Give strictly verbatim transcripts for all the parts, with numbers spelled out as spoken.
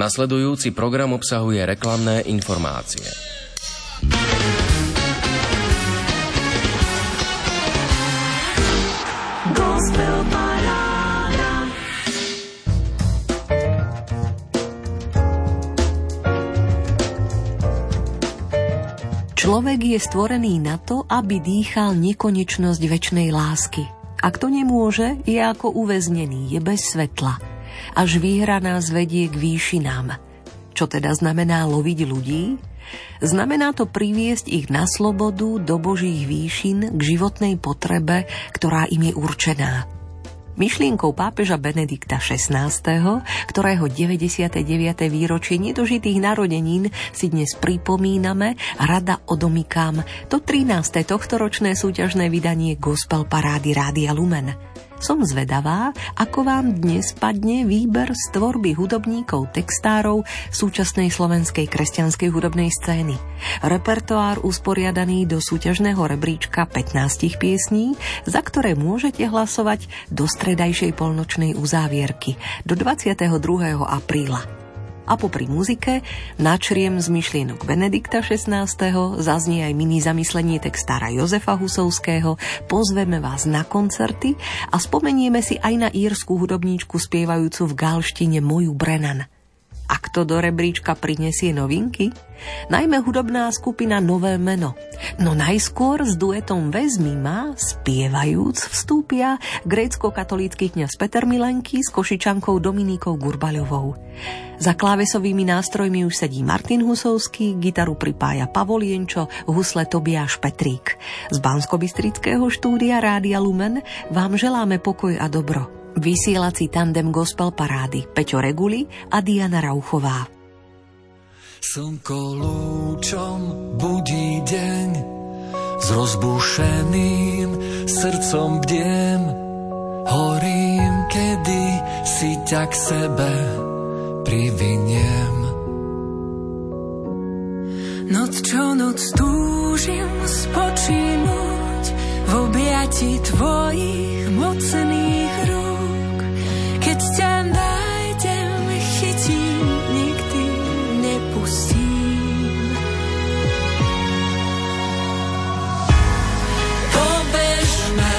Nasledujúci program obsahuje reklamné informácie. Človek je stvorený na to, aby dýchal nekonečnosť večnej lásky. Ak to nemôže, je ako uväznený, je bez svetla. Až výhra nás vedie k výšinám. Čo teda znamená loviť ľudí? Znamená to priviesť ich na slobodu do Božích výšin k životnej potrebe, ktorá im je určená. Myšlienkou pápeža Benedikta šestnásteho, ktorého deväťdesiate deviate výročie nedožitých narodenín si dnes pripomíname a rada odomykám to trináste tohtoročné súťažné vydanie Gospel Parády Rádia Lumen. Som zvedavá, ako vám dnes padne výber z tvorby hudobníkov textárov súčasnej slovenskej kresťanskej hudobnej scény. Repertoár usporiadaný do súťažného rebríčka pätnásť piesní, za ktoré môžete hlasovať do stredajšej polnočnej uzávierky do dvadsiateho druhého apríla. A popri muzike načriem z myšlienok Benedikta šestnásteho zaznie aj mini zamyslenie textára Jozefa Husovského, pozveme vás na koncerty a spomenieme si aj na írsku hudobníčku spievajúcu v galštine Moju Brennan. A kto do rebríčka prinesie novinky? Najmä hudobná skupina Nové meno. No najskôr s duetom Vezmi ma, spievajúc, vstúpia grécko-katolícky kňaz Peter Milenky s Košičankou Dominikou Gurbaľovou. Za klávesovými nástrojmi už sedí Martin Husovský, gitaru pripája Pavol Jenčo, husle Tobiáš Petrík. Z banskobystrického štúdia Rádia Lumen vám želáme pokoj a dobro. Vysielací tandem Gospel Parády Peťo Reguli a Diana Rauchová. Slnko lúčom budí deň, s rozbušeným srdcom bdiem, horím, kedy si ťa k sebe priviniem. Noc čo noc túžim spočínuť v objati tvojich mocných rúk. Keď ťa nájdem, chytím, nikdy nepustím. Pobežme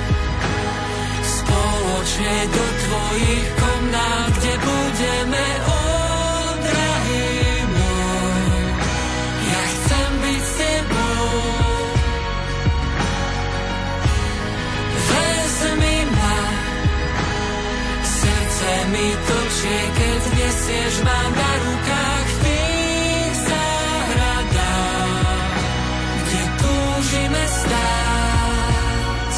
spoločne do tvojich komnát, kde budeme o drahý môj. Ja chcem byť s tebou. Vezmi ma, srdce mi točie, keď nesieš ma na rukách v tých záhradách, kde túžime stáť.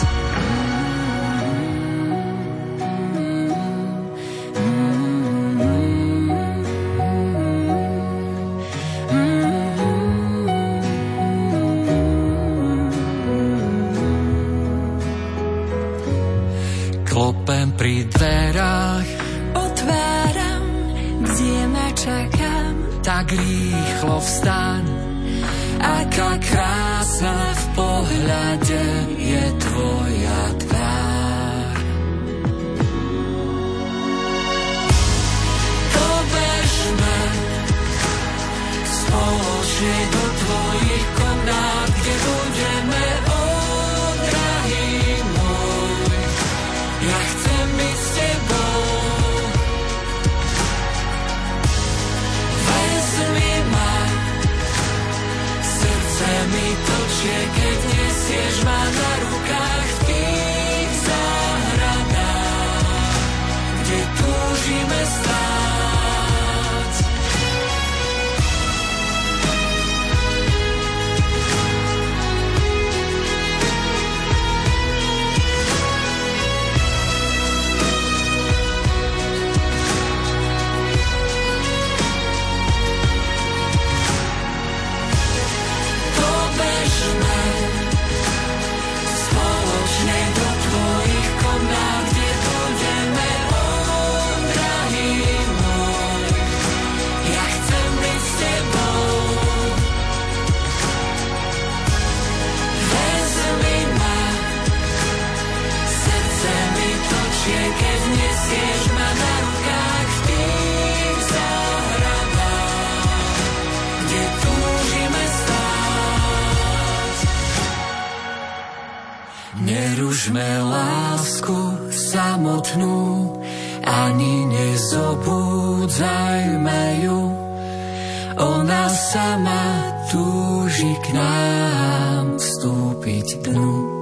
Klopem pri dverách, Otváram, kde ma čakám. tak rýchlo vstaň. Aká krásna v pohľade je tvoja tvár. Pobežme spoločne do tvojich komnát, kde budeme o drahý môj. Ja chcem byť s tebou. Vezmi ma, srdce mi točie, keď nesieš ma na rukách v tých záhradách, kde túžime stáť. Neudržme lásku samotnú, ani nezobúdzajme ju. Ona sama túži k nám vstúpiť dnu.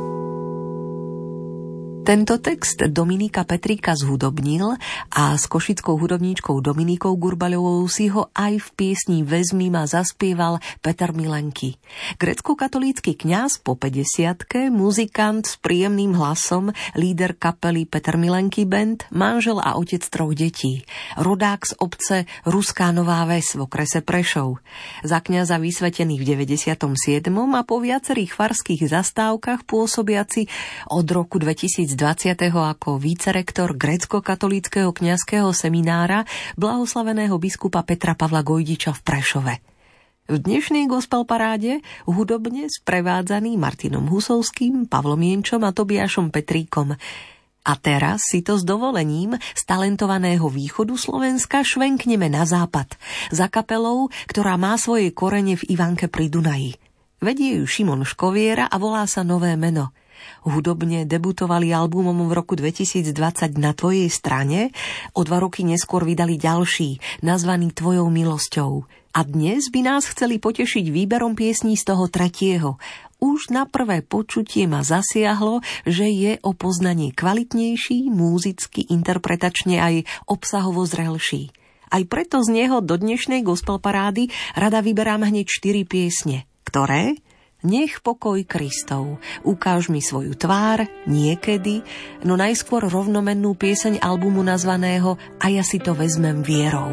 Tento text Dominika Petríka zhudobnil a s košickou hudobníčkou Dominikou Gurbaľovou si ho aj v piesni Vezmi ma zaspieval Peter Milenky. Grécko-katolícky kňaz po päťdesiatke, muzikant s príjemným hlasom, líder kapely Peter Milenky Band, manžel a otec troch detí. Rodák z obce Ruská Nová Ves v okrese Prešov. Za kňaza vysvetený v deväťdesiatom siedmom a po viacerých farských zastávkach pôsobiaci od roku dvetisícdvadsať ako vicerektor grécko-katolíckeho kňazského seminára blahoslaveného biskupa Petra Pavla Gojdiča v Prešove. V dnešnej gospel paráde hudobne sprevádzaný Martinom Husovským, Pavlom Jenčom a Tobiašom Petríkom. A teraz si to s dovolením z talentovaného východu Slovenska švenkneme na západ, za kapelou, ktorá má svoje korene v Ivanke pri Dunaji. Vedie ju Šimon Škoviera a volá sa Nové meno. Hudobne debutovali albumom v roku dvetisícdvadsať Na tvojej strane, o dva roky neskôr vydali ďalší, nazvaný Tvojou milosťou. A dnes by nás chceli potešiť výberom piesní z toho tretieho. Už na prvé počutie ma zasiahlo, že je o poznanie kvalitnejší, múzicky, interpretačne aj obsahovo zrelší. Aj preto z neho do dnešnej gospel parády rada vyberám hneď štyri piesne, ktoré... Nech pokoj Kristov, ukáž mi svoju tvár, niekedy, no najskôr rovnomennú pieseň albumu nazvaného A ja si to vezmem vierou.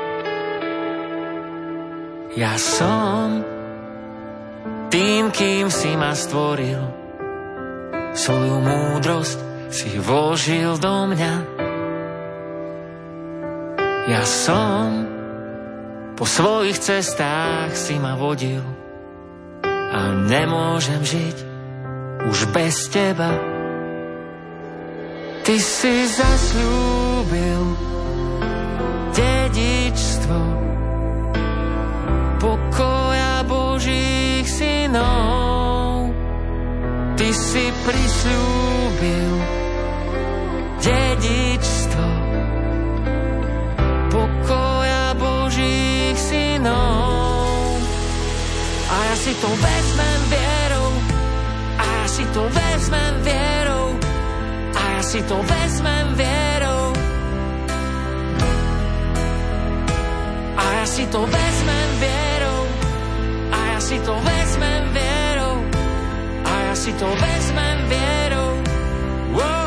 Ja som tým, kým si ma stvoril, svoju múdrosť si vložil do mňa. Ja som po svojich cestách si ma vodil a nemôžem žiť už bez teba. Ty si zasľúbil dedičstvo pokoja Božích synov. Ty si prisľúbil dedičstvo pokoja Božích synov. A ja si to vezmem vierou, a ja si to vezmem vierou, a ja si to vezmem vierou. A ja si to vezmem vierou, a ja si to vezmem vierou, a ja si to vezmem vierou. Wow.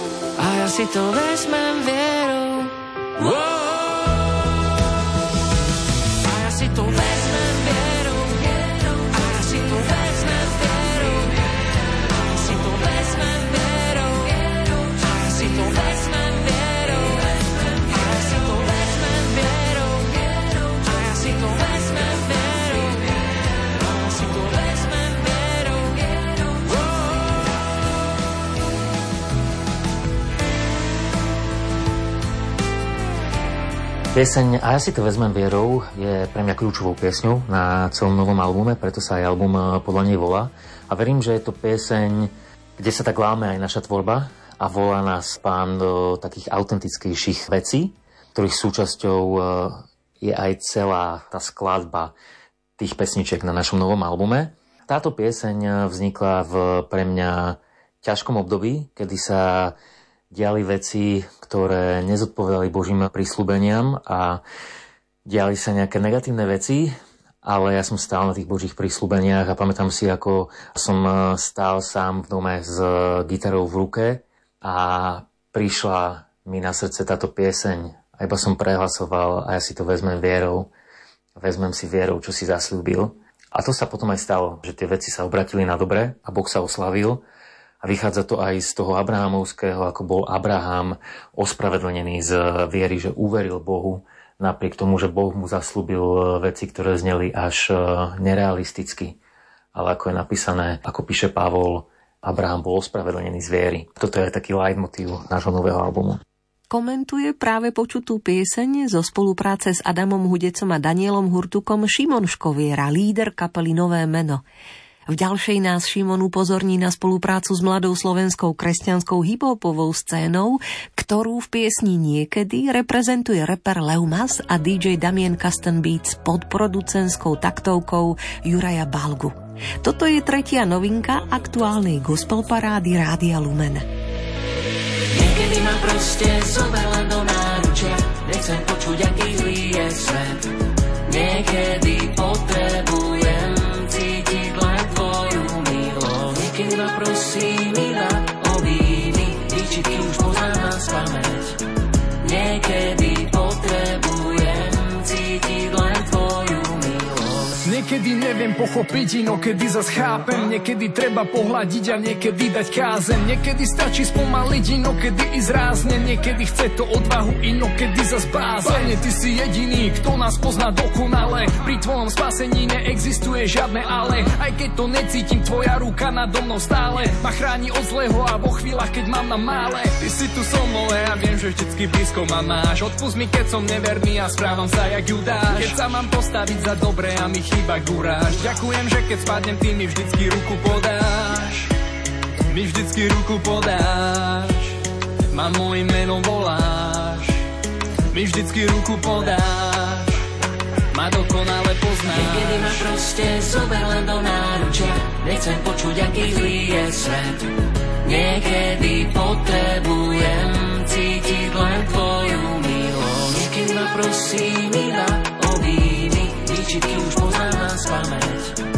si to vezmem vierou. Wow. Pieseň A ja si to vezmem vierou je pre mňa kľúčovou piesňou na celom novom albume, preto sa aj album podľa nej volá. A verím, že je to pieseň, kde sa tak láme aj naša tvorba a volá nás Pán do takých autentickejších vecí, ktorých súčasťou je aj celá tá skladba tých pesničiek na našom novom albume. Táto pieseň vznikla v pre mňa ťažkom období, kedy sa diali veci, ktoré nezodpovedali Božím prísľubeniam a diali sa nejaké negatívne veci, ale ja som stál na tých Božích prísľubeniach a pamätám si, ako som stál sám v dome s gitarou v ruke a prišla mi na srdce táto pieseň a iba som prehlasoval a ja si to vezmem vierou, vezmem si vierou, čo si zasľúbil. A to sa potom aj stalo, že tie veci sa obratili na dobre a Boh sa oslavil. A vychádza to aj z toho abrahamovského, ako bol Abraham ospravedlnený z viery, že uveril Bohu, napriek tomu, že Boh mu zasľúbil veci, ktoré zneli až nerealisticky. Ale ako je napísané, ako píše Pavol, Abraham bol ospravedlnený z viery. Toto je taký leitmotív nášho nového albumu. Komentuje práve počutú pieseň zo spolupráce s Adamom Hudecom a Danielom Hurtukom Šimon Škoviera, líder kapely Nové meno. V ďalšej nás Šimon upozorní na spoluprácu s mladou slovenskou kresťanskou hiphopovou scénou, ktorú v piesni Niekedy reprezentuje reper Leumas a dý džej Damien Custom Beats pod producentskou taktovkou Juraja Balgu. Toto je tretia novinka aktuálnej gospel parády Rádia Lumen. Niekedy ma proste zober len do náručia, nechcem počuť, aký zlý je svet. Niekedy potrebujem cítiť len tvoju milosť. Niekedy ma prosím, milá, objími, výčitky už poznám na spamäť. Niekedy potrebujem cítiť len tvoju milosť. Niekedy neviem pochopiť, inokedy zas chápem. Niekedy treba pohľadiť a niekedy dať kázeň. Niekedy stačí spomaliť, inokedy ísť rázne. Niekedy chce to odvahu, inokedy zas bázeň. Pane, ty si jediný, kto nás pozná dokonale. Pri tvojom spasení neexistuje žiadne ale. Aj keď to necítim, tvoja ruka nado mnou stále ma chráni od zlého a vo chvíľach, keď mám na mále. Ty si tu so mnou a ja viem, že vždycky blízko ma máš. Odpusť mi, keď som neverný a správam sa jak Judáš. Keď sa mám postaviť za dobré a mi chýba guráž. Ďakujem, že keď spadnem, ty mi vždycky ruku podáš. Mi vždycky ruku podáš. Ma mojim menom voláš. Mi vždycky ruku podáš. Ma dokonale poznáš. Niekedy ma proste zober len do náručia, nechcem počuť, aký zlý je svet. Niekedy potrebujem cítiť len tvoju milosť. Niekedy ma prosím, milá, objími, výčitky už poznám na spamäť.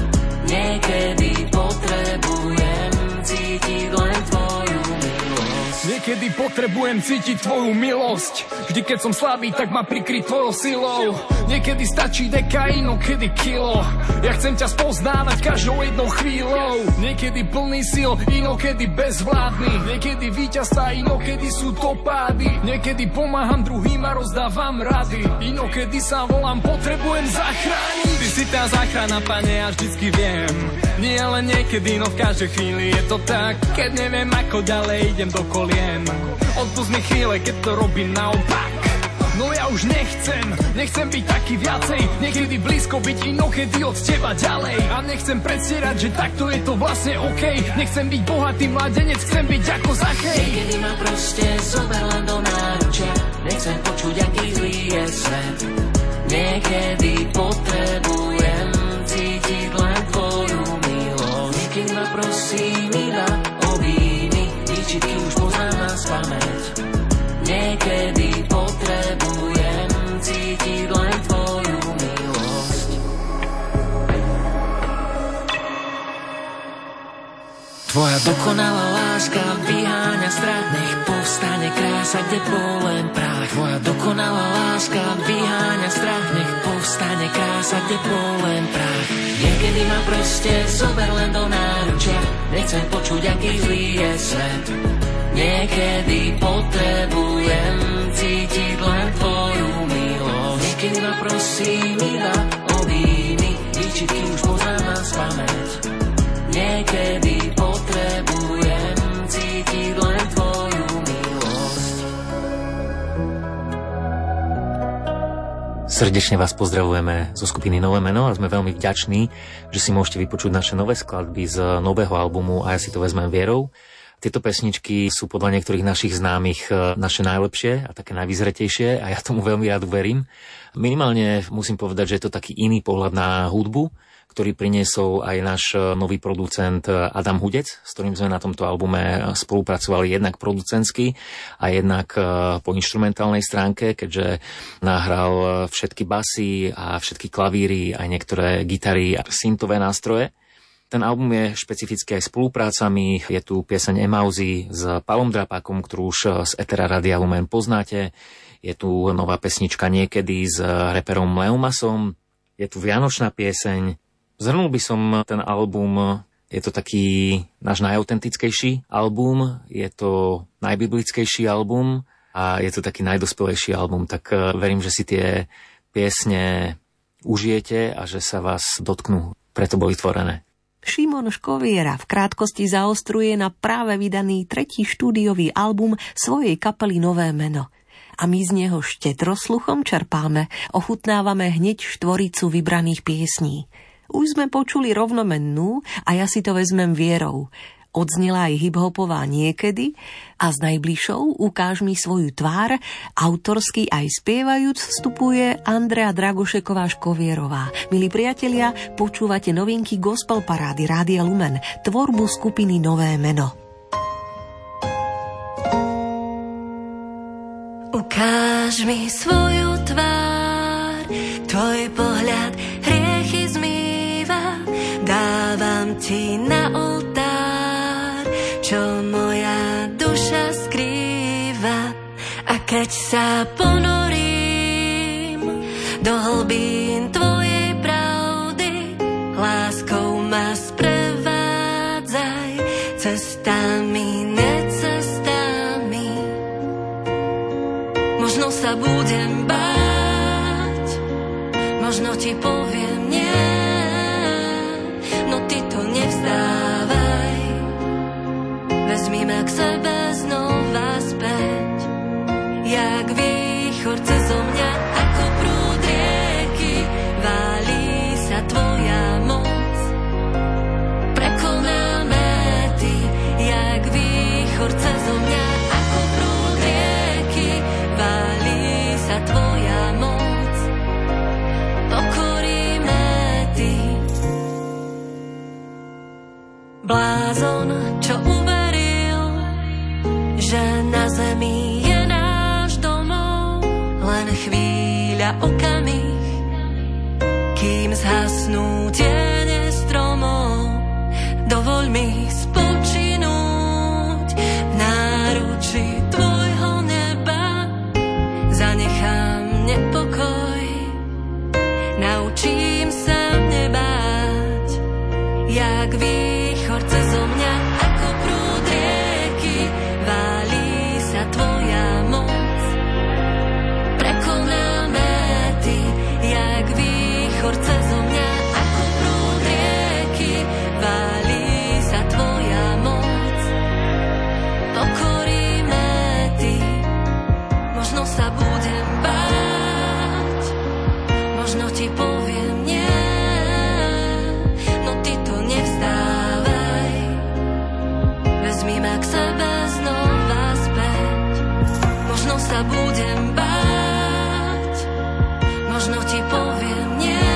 Niekedy potrebujem cítiť len tvoju milosť. Niekedy potrebujem cítiť tvoju milosť. Vždy, keď som slabý, tak ma prikryť tvojou silou. Niekedy stačí deka, inokedy kilo. Ja chcem ťa spoznávať každou jednou chvíľou. Niekedy plný sil, inokedy bezvládny. Niekedy víťazstva, inokedy sú to pády. Niekedy pomáham druhým a rozdávam rady. Inokedy sa volám, potrebujem zachrániť. Ty si tá záchrana, Pane, ja vždycky viem. Nie len niekedy, no v každej chvíli je to tak. Keď neviem ako ďalej, idem do kolien. Odpusť mi chvíle, keď to robím naopak. No ja už nechcem, nechcem byť taký viacej. Niekedy blízko byť, inokedy od teba ďalej. A nechcem predstierať, že takto je to vlastne OK. Nechcem byť bohatý mladenec, chcem byť ako Zachej. Niekedy ma proste zober len do náručia, nechcem počuť, aký zlý je svet. Niekedy potrebujem cítiť len tvoju milosť. Niekedy ma prosím, milá, objími, výčitky už poznám na spamäť. Niekedy potrebujem cítiť len tvoju milosť. Tvoja dokonalá láska vyháňa strach, nech povstane krása, kde bol len prach. Tvoja dokonalá láska vyháňa strach, nech povstane krása, kde bol len prach. Niekedy ma proste zober len do náručia, nechcem počuť, aký zlý je svet. Niekedy potrebujem cítiť len tvoju milosť. Niekedy ma prosím, milá, objími, výčitky už poznám na spamäť. Niekedy potrebujem cítiť len tvoju milosť. Srdečne vás pozdravujeme zo skupiny Nové meno a sme veľmi vďační, že si môžete vypočuť naše nové skladby z nového albumu A ja si to vezmem vierou. Tieto pesničky sú podľa niektorých našich známych naše najlepšie a také najvyzretejšie a ja tomu veľmi rád verím. Minimálne musím povedať, že je to taký iný pohľad na hudbu, ktorý priniesol aj náš nový producent Adam Hudec, s ktorým sme na tomto albume spolupracovali jednak producentsky a jednak po inštrumentálnej stránke, keďže nahral všetky basy a všetky klavíry, aj niektoré gitary a syntové nástroje. Ten album je špecifický aj spoluprácami. Je tu pieseň Emauzy s Palom Drapákom, ktorú už z Etera Radia Lumen poznáte. Je tu nová pesnička Niekedy s reperom Leumasom. Je tu vianočná pieseň. Zhrnul by som ten album, je to taký náš najautentickejší album, je to najbiblickejší album a je to taký najdospelejší album, tak verím, že si tie piesne užijete a že sa vás dotknú, preto boli tvorené. Šimon Škoviera v krátkosti zaostruje na práve vydaný tretí štúdiový album svojej kapely Nové meno. A my z neho štetrosluchom čerpáme, ochutnávame hneď štvoricu vybraných piesní. Už sme počuli rovnomennú A ja si to vezmem vierou. Odznela aj hiphopová Niekedy a s najbližšou Ukáž mi svoju tvár autorsky aj spievajúc vstupuje Andrea Dragošeková Škovierová. Milí priatelia, počúvate novinky Gospel Parády Rádia Lumen, tvorbu skupiny Nové meno. Ukáž mi svoju tvár, tvoj pohľad hriechy zmýva, dávam ti na oltár, čo moja duša skrýva. A keď sa ponorím do hlbín tvojej pravdy, láskou ma sprevádzaj cestami, necestami. Možno sa budem báť, možno ti poviem nie, no ty to nevzdávaj. Vezmi ma k sebe znova späť, jak výchor cezo mňa, ako prúd rieky, válí sa tvoja moc. Prekonáme ty, jak výchor cezo mňa, ako prúd rieky, válí sa tvoja moc. Pokoríme ty. Blázon, čo uveril, že na zemi je náš domov, len chvíľa, okamih, kým zhasnú tiene stromov. Dovoľ mi spočinúť v náručí tvojho neba, zanechám nepokoj, naučím sa nebáť, jak výchor cezo mňa, ako prúd rieky, válí sa tvoja moc. Prekonáme ty, jak výchor cezo mňa, ako prúd rieky, válí sa tvoja moc. Pokoríme ty, možno sa budem báť, možno ti poviem nie, no ty to nevzdávaj. Vezmi ma k sebe znova späť, možno sa budem báť, možno ti poviem nie,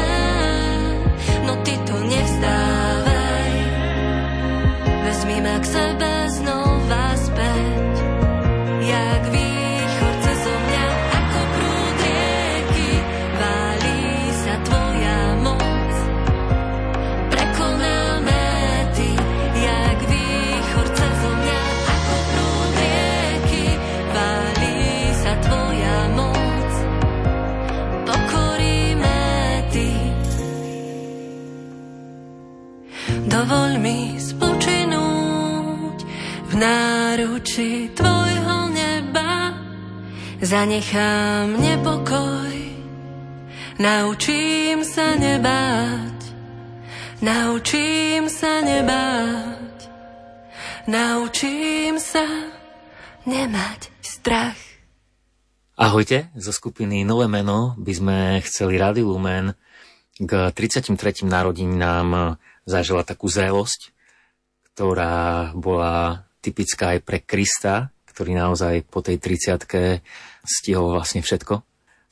no ty to nevzdávaj. Vezmi ma k sebe znova späť, jak výchor cezo mňa, ako prúd rieky, válí sa tvoja moc. Prekonáme ty, jak výchor cezo mňa, ako prúd rieky, válí sa tvoja moc. Pokoríme ty. Dovoľ mi spočinúť v náruči tvojho neba, zanechám nepokoj, naučím sa nebáť, naučím sa nebáť, naučím sa nemať strach. Ahojte, zo skupiny Nové meno by sme chceli Rádiu Lumen k tridsiatym tretím narodeninám zažila takú zrelosť, ktorá bola typická aj pre Krista, ktorý naozaj po tej tridsiatke stihol vlastne všetko.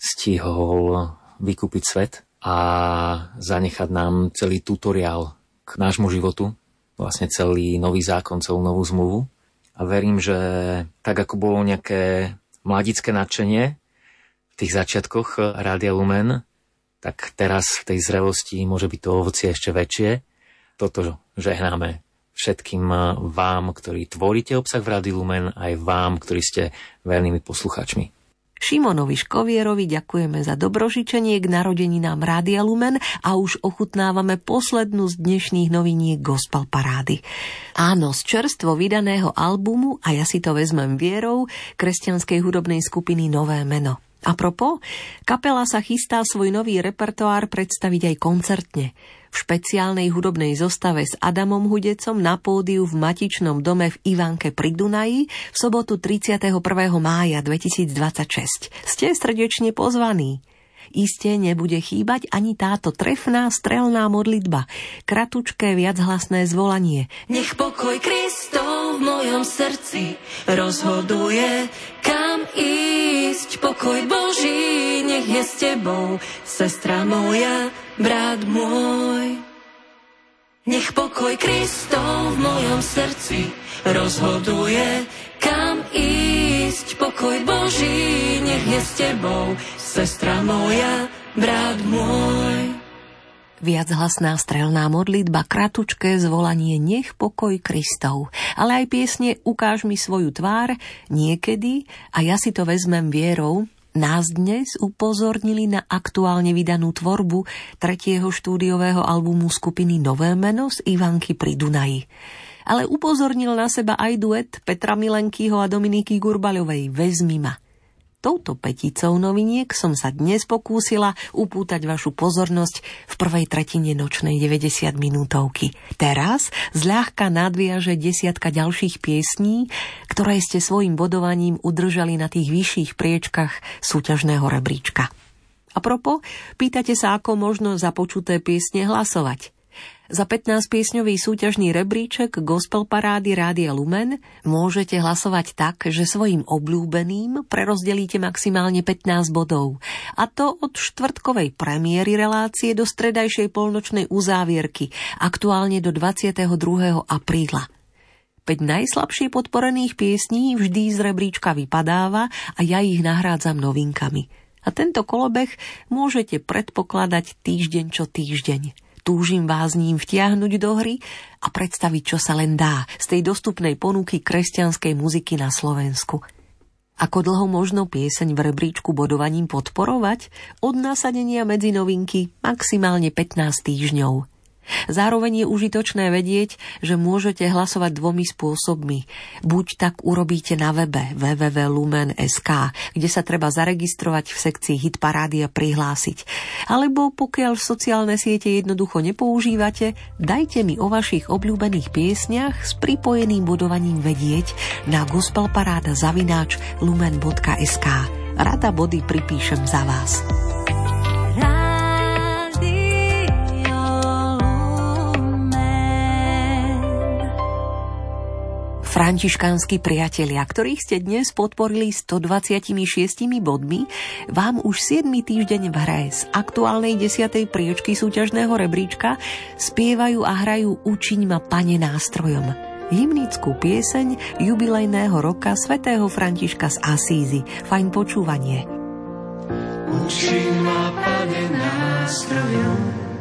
Stihol vykúpiť svet a zanechať nám celý tutoriál k nášmu životu, vlastne celý nový zákon, celú novú zmluvu. A verím, že tak ako bolo nejaké mladické nadšenie v tých začiatkoch Rádia Lumen, tak teraz v tej zrelosti môže byť to ovocie ešte väčšie. Toto žehnáme všetkým vám, ktorí tvoríte obsah v Rádiu Lumen, aj vám, ktorí ste vernými posluchačmi. Šimonovi Škovierovi ďakujeme za dobrožičenie k narodeninám Rádia Lumen a už ochutnávame poslednú z dnešných noviniek Gospel Parády. Áno, z čerstvo vydaného albumu A ja si to vezmem vierou kresťanskej hudobnej skupiny Nové meno. A propos, kapela sa chystá svoj nový repertoár predstaviť aj koncertne. V špeciálnej hudobnej zostave s Adamom Hudecom na pódiu v Matičnom dome v Ivánke pri Dunaji v sobotu tridsiateho prvého mája dvetisícdvadsaťšesť. Ste srdečne pozvaní. Iste nebude chýbať ani táto trefná strelná modlitba, kratučké viachlasné zvolanie. Nech pokoj Kristov v mojom srdci rozhoduje, kam ísť. Pokoj Boží nech je s tebou, sestra moja, brat môj. Nech pokoj Kristov v mojom srdci rozhoduje, kam ísť. Pokoj Boží nech je s tebou, sestra moja, brat môj. Viachlasná strelná modlitba, kratučké zvolanie Nech pokoj Kristov, ale aj piesne Ukáž mi svoju tvár, Niekedy a Ja si to vezmem vierou nás dnes upozornili na aktuálne vydanú tvorbu tretieho štúdiového albumu skupiny Nové meno z Ivanky pri Dunaji. Ale upozornil na seba aj duet Petra Milenkyho a Dominiky Gurbaľovej Vezmi ma. Touto peticou noviniek som sa dnes pokúsila upútať vašu pozornosť v prvej tretine nočnej deväťdesiat minútovky. Teraz zľahka nadviaže desiatka ďalších piesní, ktoré ste svojim bodovaním udržali na tých vyšších priečkach súťažného rebríčka. A propos, pýtate sa, ako možno za počuté piesne hlasovať. Za pätnásťpiesňový súťažný rebríček Gospel Parády Rádia Lumen môžete hlasovať tak, že svojim obľúbeným prerozdelíte maximálne pätnásť bodov. A to od štvrtkovej premiéry relácie do stredajšej polnočnej uzávierky, aktuálne do dvadsiateho druhého apríla. päť najslabšie podporených piesní vždy z rebríčka vypadáva a ja ich nahrádzam novinkami. A tento kolobeh môžete predpokladať týždeň čo týždeň. Túžim vás ním vtiahnuť do hry a predstaviť, čo sa len dá z tej dostupnej ponuky kresťanskej muziky na Slovensku. Ako dlho možno pieseň v rebríčku bodovaním podporovať? Od nasadenia medzi novinky maximálne pätnásť týždňov. Zároveň je užitočné vedieť, že môžete hlasovať dvomi spôsobmi. Buď tak urobíte na webe w w w bodka lumen bodka es ka, kde sa treba zaregistrovať v sekcii Hitparády a prihlásiť. Alebo pokiaľ sociálne siete jednoducho nepoužívate, dajte mi o vašich obľúbených piesniach s pripojeným bodovaním vedieť na gospelparáda zavináč lumen bodka es ka. Rada body pripíšem za vás. Františkánsky priatelia, ktorých ste dnes podporili stodvadsaťšesť bodmi, vám už siedmy týždeň v hre z aktuálnej desiatej priečky súťažného rebríčka spievajú a hrajú Učiň ma, Pane, nástrojom. Hymnickú pieseň jubilejného roka svätého Františka z Asízy. Fajn počúvanie. Učiň ma, Pane, nástrojom,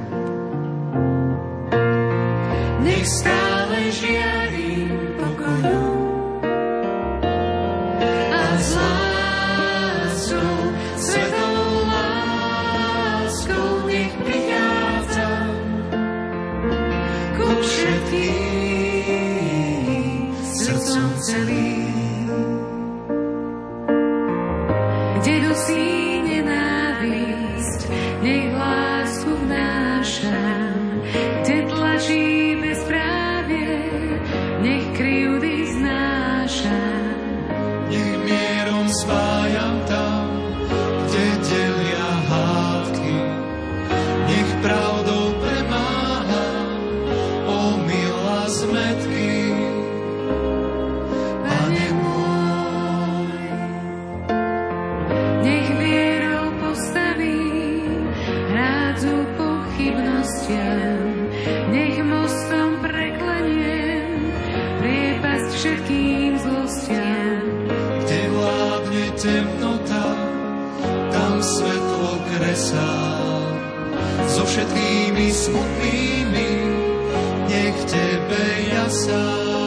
nech stále žiarím pokojom a s láskou, svetou láskou nech prichádzam ku všetkým srdcom celým. Kde dusí nenávisť, nech lásku vnášam, kde tlačí bezprávie, nech krivdy znášam. Nech mierom spájam tam, všetkým zlostiam. Kde vládne temnota, tam svetlo kresá. So všetkými smutnými nech tebe jasá.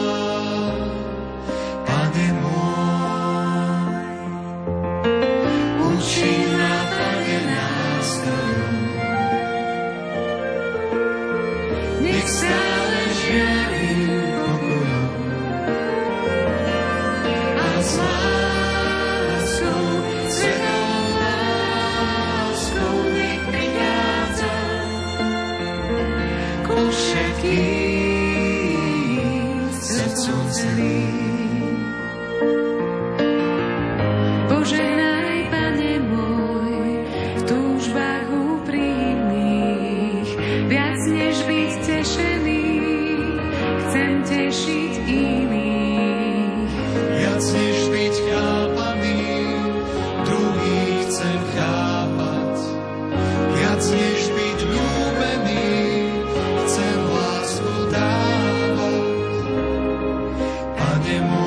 Pane môj, uči na Pane nástrojom, nech stále žiari pokojom a s láskou, svetou láskou nech prichádza ku všetkým srdcom celým. Požehnaj, Pane môj, v túžbách úprimných, viac než byť tešený, chcem tešiť iných. Viac než byť chápaný, druhých chcem chápať. Viac než byť ľúbený, chcem lásku dávať. Pane môj,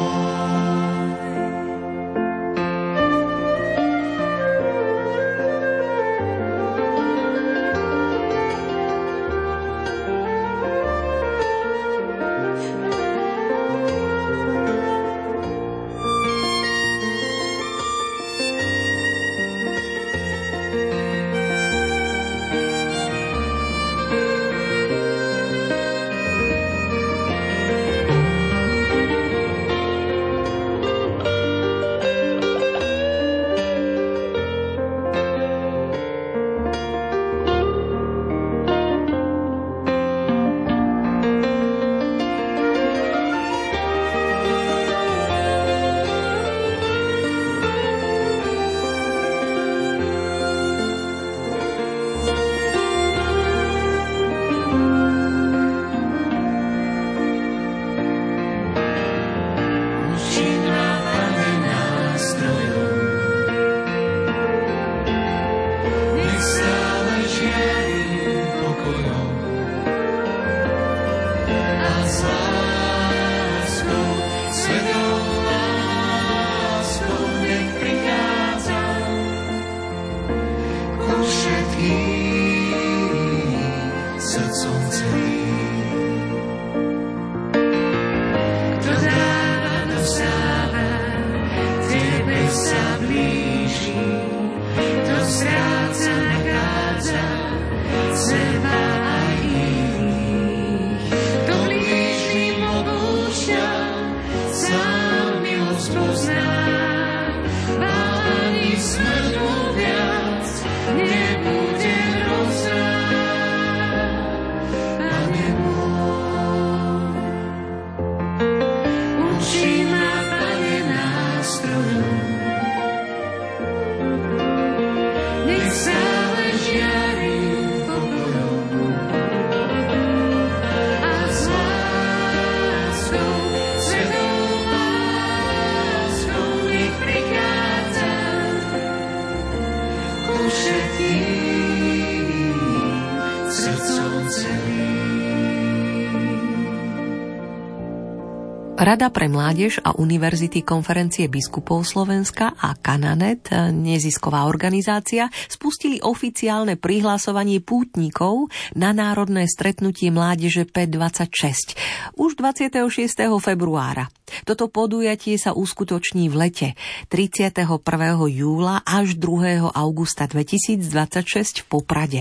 Rada pre mládež a univerzity Konferencie biskupov Slovenska a Kananet, nezisková organizácia, spustili oficiálne prihlasovanie pútnikov na národné stretnutie mládeže P dvadsaťšesť už dvadsiateho šiesteho februára. Toto podujatie sa uskutoční v lete tridsiateho prvého júla až druhého augusta dvetisícdvadsaťšesť v Poprade.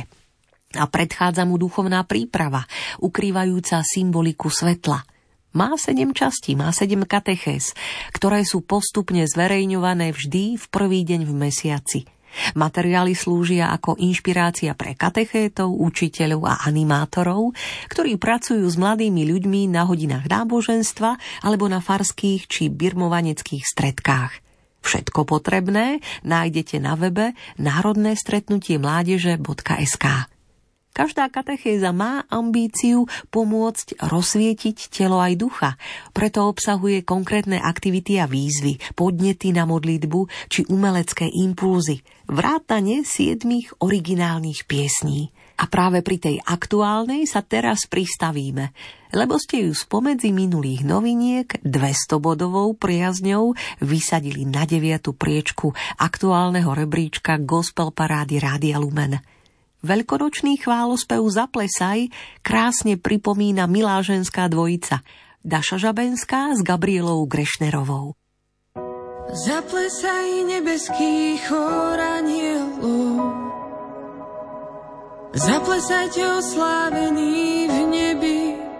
A predchádza mu duchovná príprava, ukrývajúca symboliku svetla. Má sedem častí, má sedem katechéz, ktoré sú postupne zverejňované vždy v prvý deň v mesiaci. Materiály slúžia ako inšpirácia pre katechétov, učiteľov a animátorov, ktorí pracujú s mladými ľuďmi na hodinách náboženstva alebo na farských či birmovaneckých stredkách. Všetko potrebné nájdete na webe národné stretnutie mládeže bodka es ká. Každá katechéza má ambíciu pomôcť rozsvietiť telo aj ducha, preto obsahuje konkrétne aktivity a výzvy, podnety na modlitbu či umelecké impulzy, vrátane siedmich originálnych piesní. A práve pri tej aktuálnej sa teraz pristavíme, lebo ste ju spomedzi minulých noviniek dvestobodovou priazňou vysadili na deviatu priečku aktuálneho rebríčka Gospel parády Rádia Lumen. Veľkonočný chválospev Zaplesaj krásne pripomína milá ženská dvojica Daša Žabenská s Gabrielou Grešnerovou. Zaplesaj nebeský chór anielov, zaplesajte oslávení v nebi,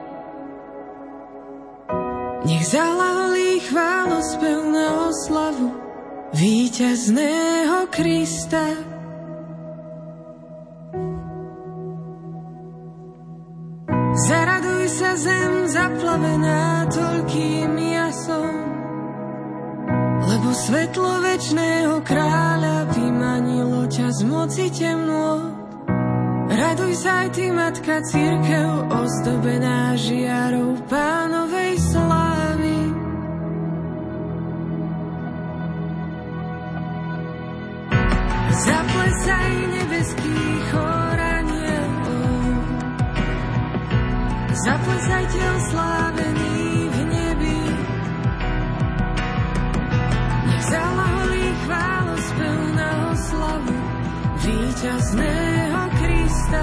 nech zahlaholí chválospev na oslavu víťazného Krista. Zaraduj sa zem zaplavená toľkým jasom, lebo svetlo večného kráľa vymanilo ťa z moci temnôt. Raduj sa aj ty, matka cirkev, ozdobená žiarou Pánovej slávy. Zaplesaj nebeský chór anielov, zaplesajte oslávení v nebi, nech zahlaholí chválospev na oslavu víťazného Krista.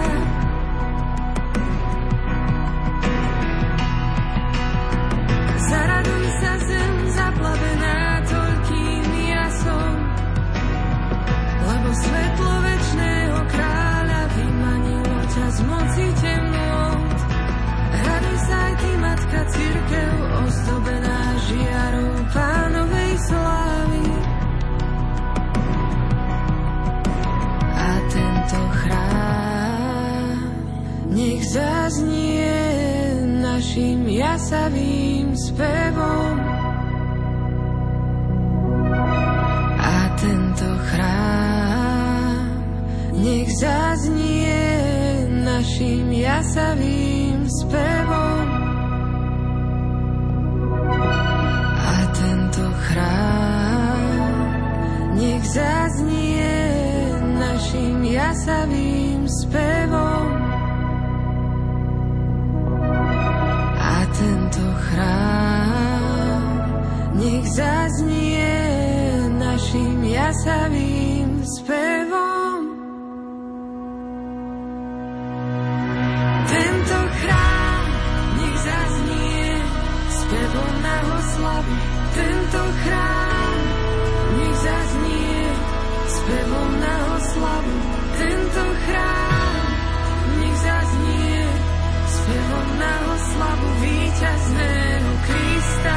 Zaraduj sa zem zaplavená toľkým jasom, lebo svetlo večného kráľa vymanilo ťa z moci temnôt. Raduj sa aj ty, matka cirkev, ozdobená žiarou Pánovej slávy. A tento chrám nech zaznie našim jasavým spevom. A tento chrám nech zaznie našim jasavým spevom. A tento chrám nech zaznie našim jasavým spevom. A tento chrám nech zaznie našim jasavým spevom. Tento chrám nech zaznie spevom na oslavu. Tento chrám nech zaznie spevom na oslavu. Tento chrám nech zaznie spevom na oslavu víťazného Krista.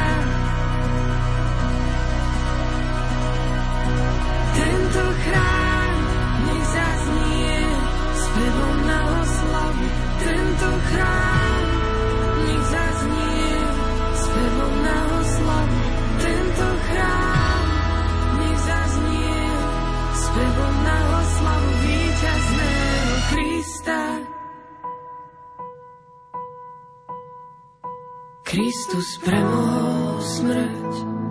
Tento chrám nech zaznie spevom na oslavu. Tento chrám nech zaznie spevom na oslavu. Tento chrám nech zaznie spevom na oslavu víťazného Krista. Kristus premohol smrť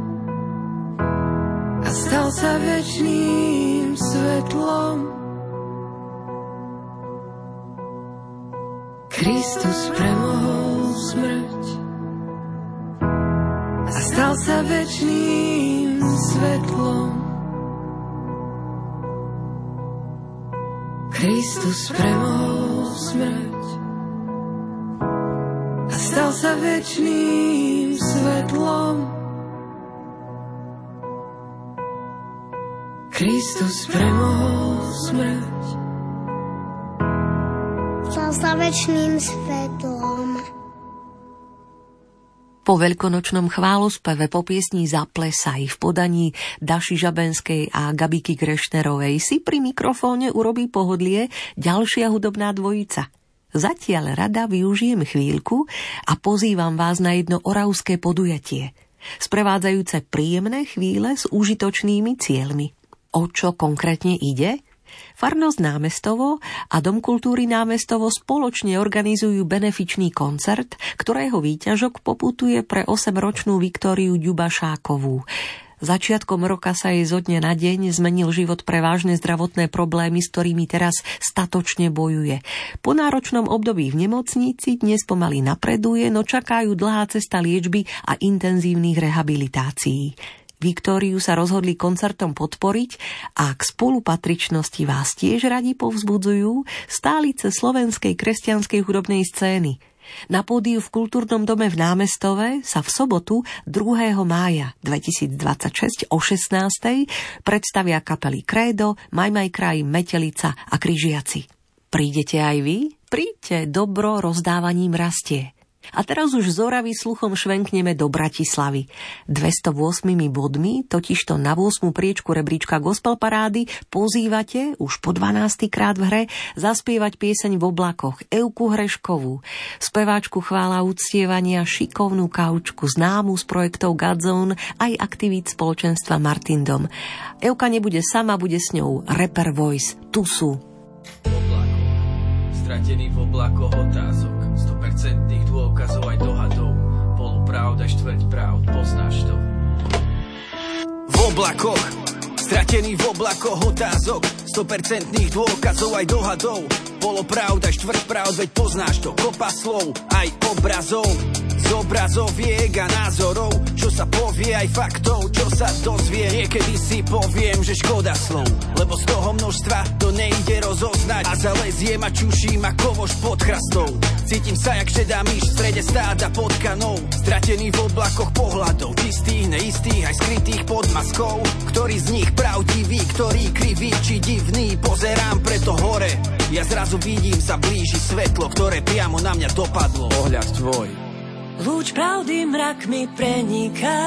a stal sa večným svetlom. Kristus premohol smrť a stal sa večným svetlom. Kristus premohol smrť a stal sa večným svetlom. Kristus premohol smrť, stal sa večným svetlom. Po veľkonočnom chválospeve po piesni Zaplesaj v podaní Daši Žabenskej a Gabiky Grešnerovej si pri mikrofóne urobí pohodlie ďalšia hudobná dvojica. Zatiaľ rada využijem chvíľku a pozývam vás na jedno oravské podujatie, sprevádzajúce príjemné chvíle s užitočnými cieľmi. O čo konkrétne ide? Farnosť Námestovo a Dom kultúry Námestovo spoločne organizujú benefičný koncert, ktorého výťažok poputuje pre osemročnú Viktóriu Ďubašákovú. Začiatkom roka sa jej zo dňa na deň zmenil život pre vážne zdravotné problémy, s ktorými teraz statočne bojuje. Po náročnom období v nemocnici dnes pomaly napreduje, no čakajú dlhá cesta liečby a intenzívnych rehabilitácií. Viktóriu sa rozhodli koncertom podporiť a k spolupatričnosti vás tiež radi povzbudzujú stálice slovenskej kresťanskej hudobnej scény. Na pódiu v Kultúrnom dome v Námestove sa v sobotu druhého mája dvetisícdvadsaťšesť o šestnástej predstavia kapely Krédo, Majmaj kraj, Metelica a Križiaci. Prídete aj vy? Príďte, dobro rozdávaním rastie. A teraz už z Oravy sluchom švenkneme do Bratislavy. dvestoosemimi bodmi, totižto na ôsmu priečku rebríčka Gospel parády, pozývate už po dvanásty krát v hre zaspievať pieseň v oblakoch Evku Hreškovú, speváčku chvála uctievania, šikovnú kaučku, známu z projektov Godzone aj aktivít spoločenstva Martindom. Evka nebude sama, bude s ňou rapper Voice. Tu sú. Stratený v oblakoch otázok, sto percent dôkazov aj dohadov, polupravda, štvrť pravd, poznáš to. V oblakoch, stratený v oblakoch otázok, sto percent dôkazov aj dohadov, polopravda, štvrť pravd, veď poznáš to. Kopa slov, aj obrazov, z obrazoviek a názorov, čo sa povie, aj faktov, čo sa dozvie. Niekedy si poviem, že škoda slov, lebo z toho množstva to nejde rozoznať a zaleziem a čuším ako vož pod chrastou. Cítim sa jak šedá myš v strede stáda potkanov, stratený v oblakoch pohľadov, čistých, neistých, aj skrytých pod maskou. Ktorý z nich pravdivý, ktorý krivý či divný, pozerám preto hore. Ja zrazu vidím, sa blíži svetlo, ktoré priamo na mňa dopadlo. Pohľad tvoj. Lúč pravdy mrak mi preniká,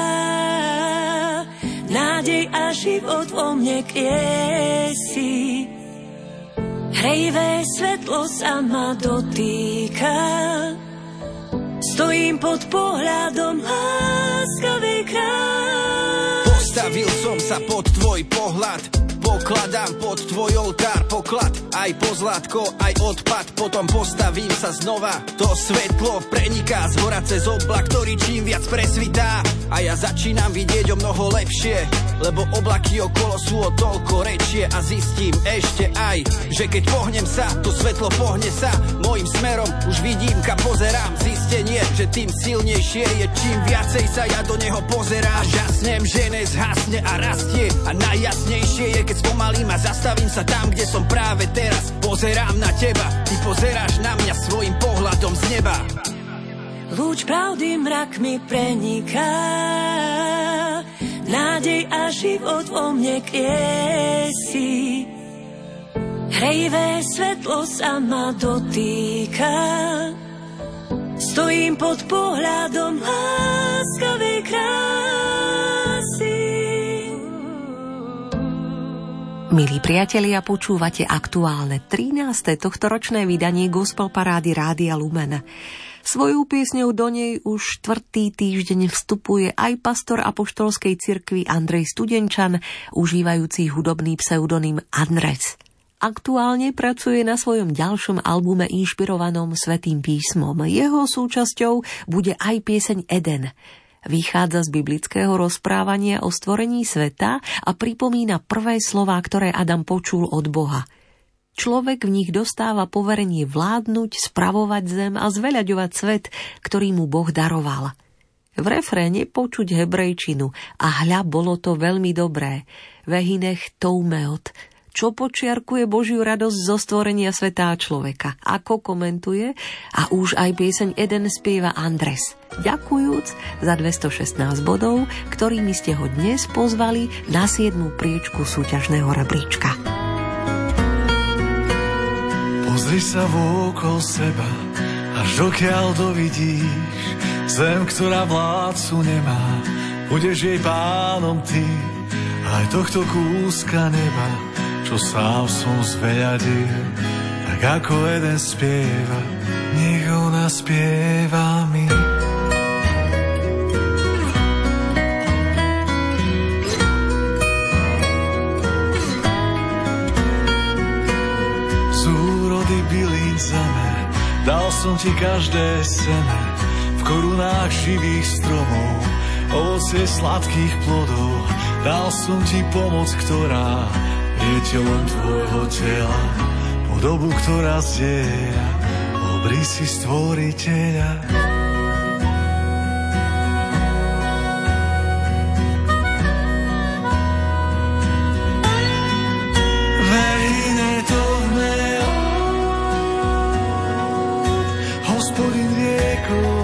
nádej a život vo mne kviesi. Hrejivé svetlo sa ma dotýka, stojím pod pohľadom láskavej krásy. Postavil som sa pod tvoj pohľad, pokladám pod tvoj oltár poklad, aj pozlátko, aj odpad, potom postavím sa znova. To svetlo preniká z hora cez oblak, ktorý čím viac presvitá a ja začínam vidieť o mnoho lepšie, lebo oblaky okolo sú o toľko rečie a zistím ešte aj, že keď pohnem sa, to svetlo pohne sa mojim smerom, už vidím, kam pozerám. Zistenie, že tým silnejšie je, čím viacej sa ja do neho pozerám. Žasnem, že nezhasne a rastie a najjasnejšie je, keď spomalím a zastavím sa tam, kde som práve teraz. Pozerám na teba, ty pozeráš na mňa svojim pohľadom z neba. Lúč pravdy mrak mi preniká, nádej a život vo mne kviesi. Hrejivé svetlo sa ma dotýka, stojím pod pohľadom láskavej krásy. Milí priatelia, počúvate aktuálne trináste tohtoročné vydanie Gospel parády Rádia Lumen. Svojou piesňou do nej už štvrtý týždeň vstupuje aj pastor apoštolskej cirkvi Andrej Studenčan, užívajúci hudobný pseudonym Andres. Aktuálne pracuje na svojom ďalšom albume inšpirovanom Svätým písmom. Jeho súčasťou bude aj pieseň Eden. Vychádza z biblického rozprávania o stvorení sveta a pripomína prvé slová, ktoré Adam počul od Boha. Človek v nich dostáva poverenie vládnuť, spravovať zem a zveľaďovať svet, ktorý mu Boh daroval. V refréne počuť hebrejčinu a hľa, bolo to veľmi dobré. Vehinech toumeot, čo počiarkuje Božiu radosť zo stvorenia sveta a človeka. Ako komentuje a už aj pieseň Eden spieva Andres, ďakujúc za dvestošestnásť bodov, ktorými ste ho dnes pozvali na siedmu priečku súťažného rebríčka. Pozri sa vôkol seba, až dokiaľ dovidíš zem, ktorá vládcu nemá. Budeš jej pánom ty, aj tohto kúska neba, čo sám som zveľadil, tak ako jeden spieva, nech ona spieva mi. Súrody bylín zeme, dal som ti každé seme, v korunách živých stromov, ovocie sladkých plodov. Dal som ti pomoc, ktorá je telom tvojho tela, podobu, ktorá zdieľa obrysy stvoriteľa. Vehine to meo, Hospodin riekol,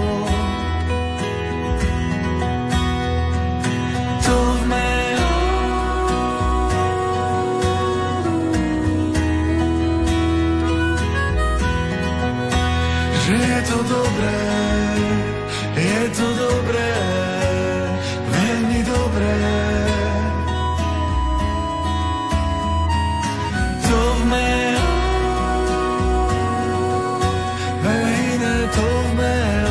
je to dobré, je to dobré, veľmi dobré. To v meo, vejne to v meo.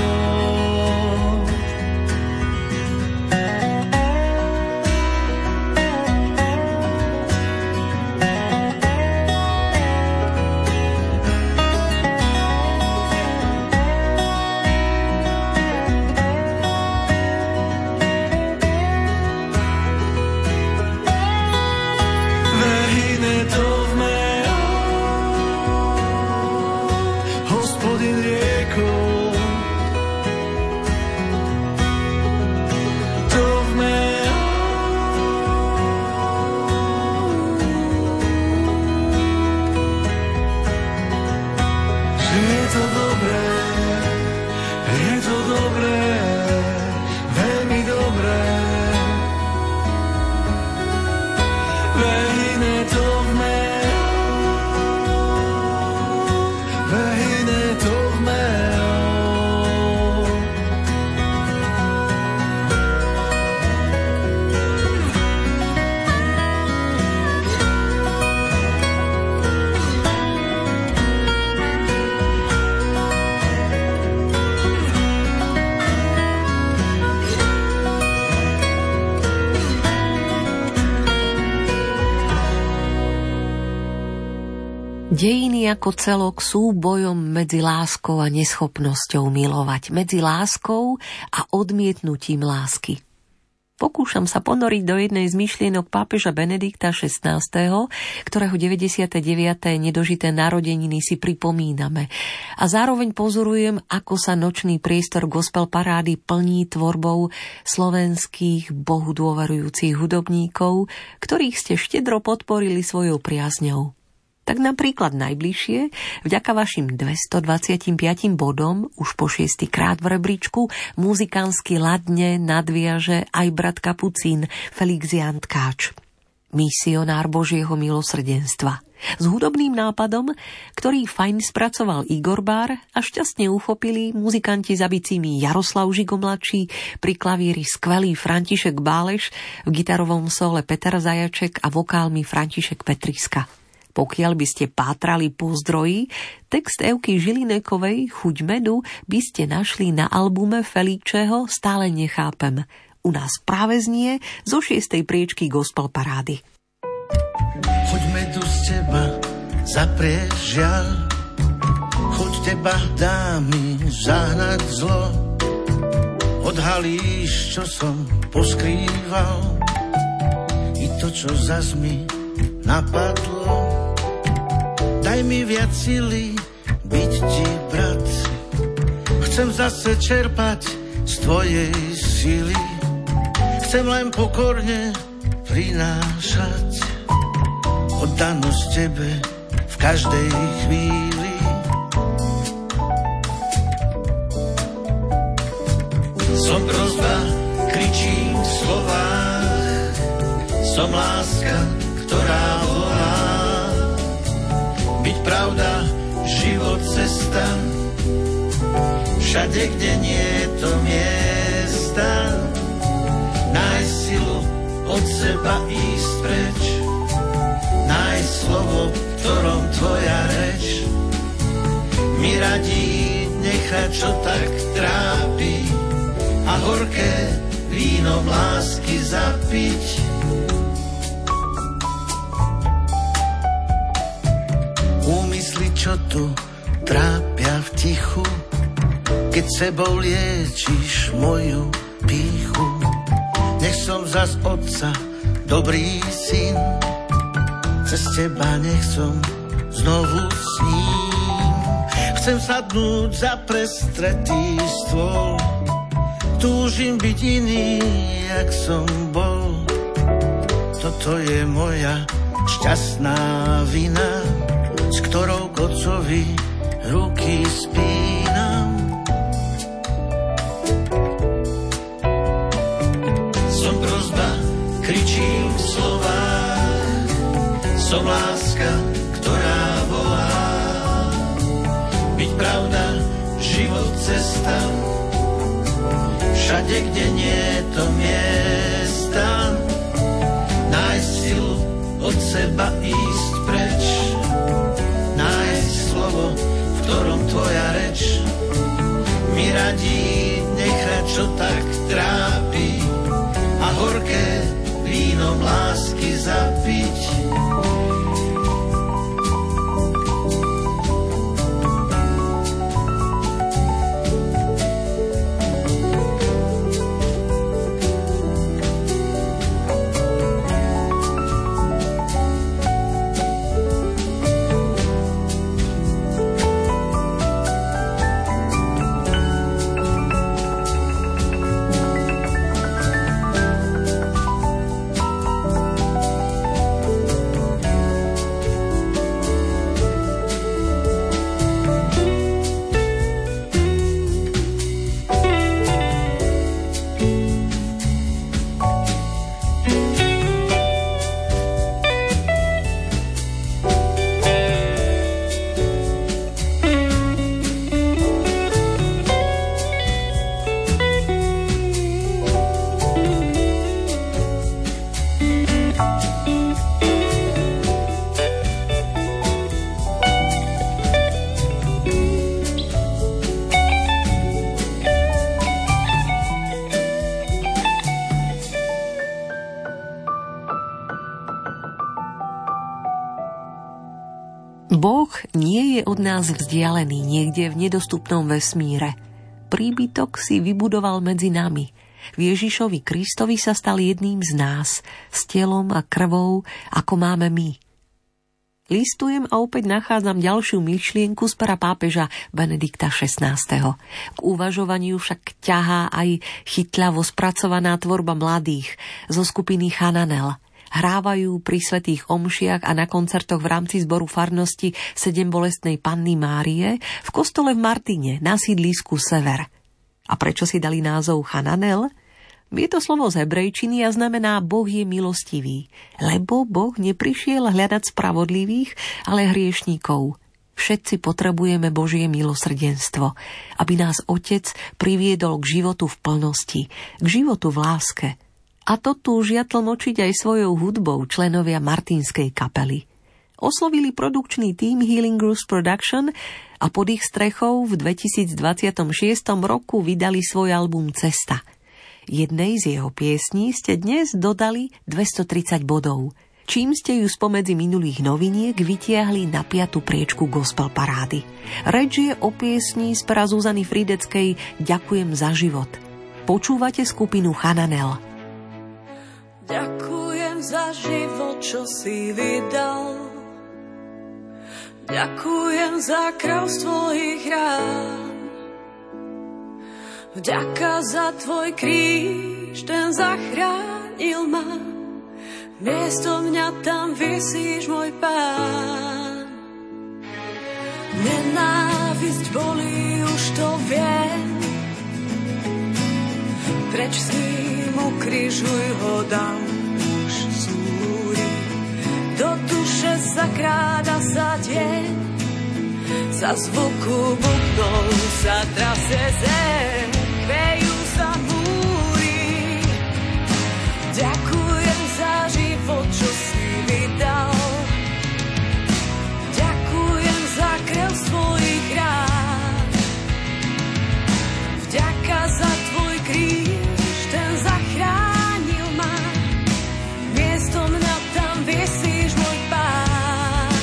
Dejiny ako celok sú bojom medzi láskou a neschopnosťou milovať, medzi láskou a odmietnutím lásky. Pokúšam sa ponoriť do jednej z myšlienok pápeža Benedikta šestnásteho, ktorého deväťdesiate deviate nedožité narodeniny si pripomíname. A zároveň pozorujem, ako sa nočný priestor gospel parády plní tvorbou slovenských Bohu dôverujúcich hudobníkov, ktorých ste štedro podporili svojou priazňou. Tak napríklad najbližšie, vďaka vašim dvestodvadsaťpäť bodom, už po šiesty krát v rebríčku, muzikánsky ladne nadviaže aj brat Kapucín Felix Jan Tkáč, misionár Božieho milosrdenstva. S hudobným nápadom, ktorý fajn spracoval Igor Bár a šťastne uchopili muzikanti za bicími Jaroslav Žigo mladší, pri klavíri skvelý František Báleš, v gitarovom sole Peter Zajaček a vokálmi František Petriska. Pokiaľ by ste pátrali po zdroji, text Evky Žilinekovej Chuť medu by ste našli na albume Felíčeho Stále nechápem. U nás práve znie zo šiestej priečky gospel parády. Chuť medu z teba zaprieš žiaľ, chuť teba dá mi zahnať zlo, odhalíš, čo som poskrýval, i to, čo zas mi napadlo. Daj mi viac sily byť ti brat, chcem zase čerpať z tvojej sily, chcem len pokorne prinášať oddanosť tebe v každej chvíli. Som prosba, kričím v slovách, som láska, ktorá volá. Byť pravda, život, cesta, všade, kde nie je to miesta. Nájsť silu od seba ísť preč, nájsť slovo, v ktorom tvoja reč mi radí nechať, čo tak trápi, a horké vínom lásky zapiť. Úmysly, čo tu trápia v tichu, keď sebou liečíš moju pýchu. nech som zas otca dobrý syn. Cez teba nech som znovu s ním. Chcem sadnúť za prestretý stôl, túžim byť iný, jak som bol. Toto je moja šťastná vina, s ktorou k otcovi ruky spínam. Som prosba, kričím slova, som láska, ktorá volá. Byť pravda, život, cesta, všade, kde nie je to miesta. Nájsť silu, od seba ísť preč, nájsť slovo, v ktorom tvoja reč mi radí, nechať, čo tak trápi, a horké vínom lásky zapiť. Boh nie je od nás vzdialený niekde v nedostupnom vesmíre. Príbytok si vybudoval medzi nami. V Ježišovi Kristovi sa stal jedným z nás, s telom a krvou, ako máme my. Listujem a opäť nachádzam ďalšiu myšlienku z pera pápeža Benedikta šestnásteho. K uvažovaniu však ťahá aj chytľavo spracovaná tvorba mladých zo skupiny Hananel. Hrávajú pri svätých omšiach a na koncertoch v rámci zboru farnosti Sedem bolestnej Panny Márie v kostole v Martine na sídlisku Sever. A prečo si dali názov Hananel? Je to slovo z hebrejčiny a znamená Boh je milostivý, lebo Boh neprišiel hľadať spravodlivých, ale hriešníkov. Všetci potrebujeme Božie milosrdenstvo, aby nás Otec priviedol k životu v plnosti, k životu v láske. A to túžia tlmočiť aj svojou hudbou členovia Martinskej kapely. Oslovili produkčný tím Healing Grooves Production a pod ich strechou v dvetisícdvadsaťšesť roku vydali svoj album Cesta. Jednej z jeho piesní ste dnes dodali dvestotridsať bodov, čím ste ju spomedzi minulých noviniek vytiahli na piatu priečku gospel parády. Reč je o piesni z pera Zuzany Friedeckej Ďakujem za život. Počúvate skupinu Hananel. Ďakujem za život, čo si vydal. Ďakujem za krv z tvojich rán. Vďaka za tvoj kríž, ten zachránil ma. Miesto mňa tam visíš, môj Pán. Nenávisť bolí, už to viem. Preč s ním ukrižuj ho, dám už zúri. Do duše zakráda sa deň, za zvuku bubnov sa trase zem, kvejú sa múry. Ďakujem za život, čo si vydal. Ďakujem za krev svojich rán. Vďaka za tvoj kríž, ten zachránil ma. Miesto mňa tam visíš, môj Pán.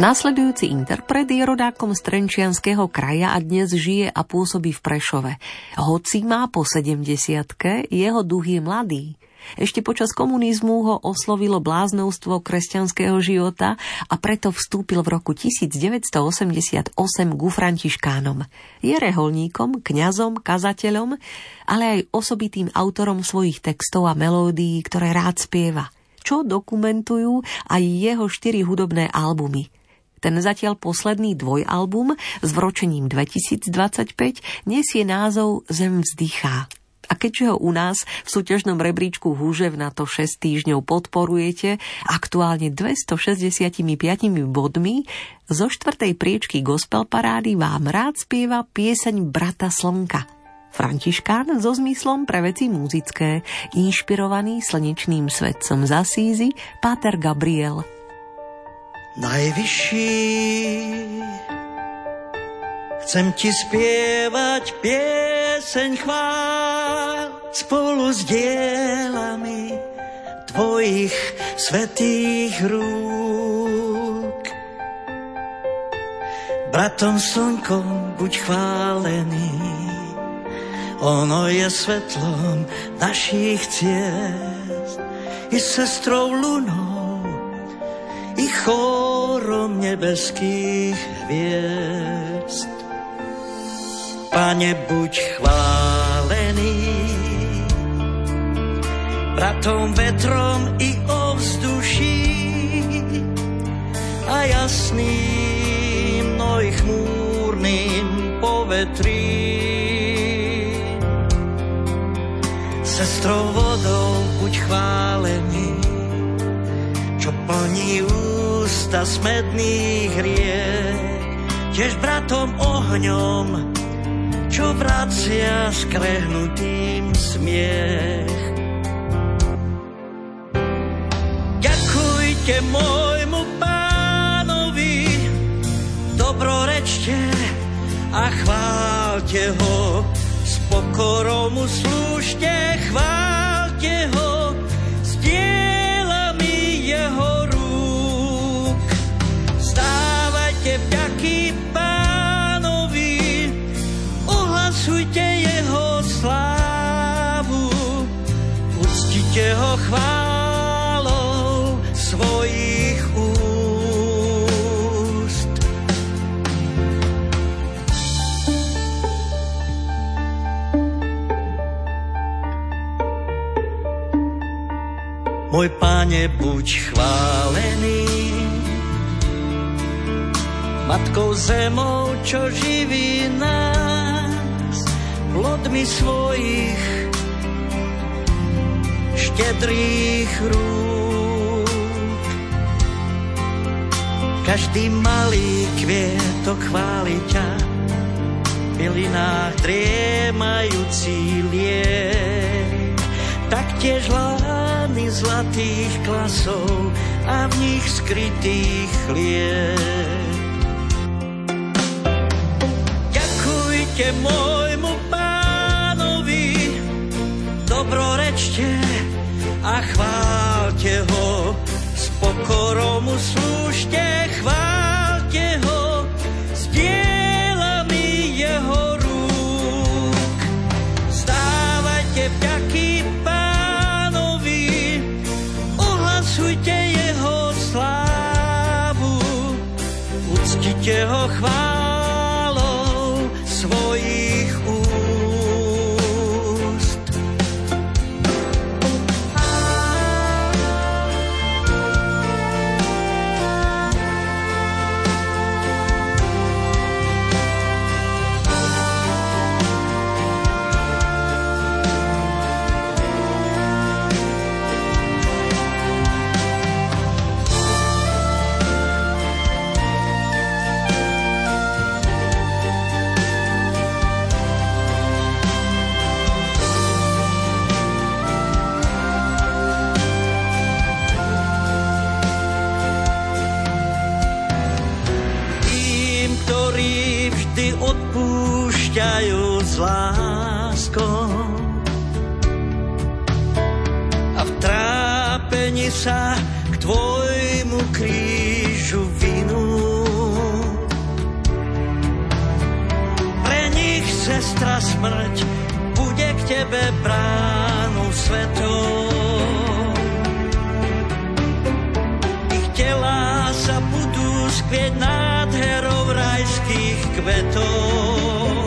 Následujúci interpret je rodákom z Trenčianskeho kraja a dnes žije a pôsobí v Prešove. Hoci má po sedemdesiatke, jeho duch je mladý. Ešte počas komunizmu ho oslovilo bláznovstvo kresťanského života a preto vstúpil v roku devätnásťstoosemdesiatosem ku františkánom. Je reholníkom, kňazom, kazateľom, ale aj osobitým autorom svojich textov a melódií, ktoré rád spieva, čo dokumentujú aj jeho štyri hudobné albumy. Ten zatiaľ posledný dvojalbum s vročením dvetisícdvadsaťpäť nesie názov Zem vzdychá. A keďže ho u nás v súťažnom rebríčku Húžev na to šesť týždňov podporujete aktuálne dvestošesťdesiatpäť bodmi, zo štvrtej priečky gospel parády vám rád spieva pieseň Brata Slnka. Františkán so zmyslom pre veci muzické, inšpirovaný slnečným svetcom z Asízy, páter Gabriel. Najvyšší, chcem ti spievať pieseň chvál spolu s dielami tvojich svätých rúk. Bratom slnkom buď chválený, ono je svetlom našich ciest, i sestrou lunou, i chórom nebeských hviezd. Pane, buď chválený, bratom vetrom i ovzduší a jasným, no i chmúrnym povetrí. Sestrou vodou buď chválený, čo plní ústa smedných riek, tiež bratom ohňom, čo vracia skrehnutým smiech. Ďakujte môjmu pánovi, dobrorečte a chválte ho, s pokorou mu slúžte, chválte ho, s dielami jeho rúk. Vstávajte vďaky pánovi, ohlasujte jeho slávu, uctite ho chválou svojich úst. Môj Pane, buď chválený, Matkou zemou, čo živí nás plodmi svojich štedrých rúk. Každý malý kvietok chváli ťa, v bylinách driemajúci liek, taktiež lány zlatých klasov a v nich skrytých chlieb. Ďakujte môjmu pánovi, dobrorečte a chválte ho, s pokorou mu slúžte, chválte ho, s dielami jeho rúk. Vstávajte vďaky pánovi, ohlasujte jeho slávu, uctite ho chválou svojich úst. Odpúšťajú s láskou a v trápení sa k tvojmu krížu vinú zajtra smrť bude k tebe bránou svetou. Ich telá sa budú skvieť nádherou rajských kvetov.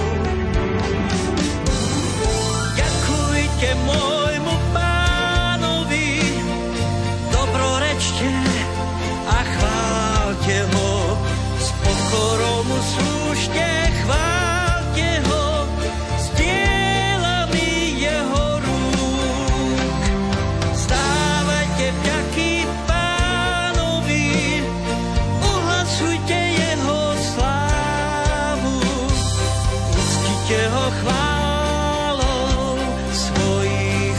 Ďakujte môjmu Pánovi, dobrorečte a chválte ho, s pokorou mu slúžte, chválte ho, s dielami jeho rúk. Stávajte vďaky Pánovi, ohlasujte jeho slávu, uctite ho chválou svojich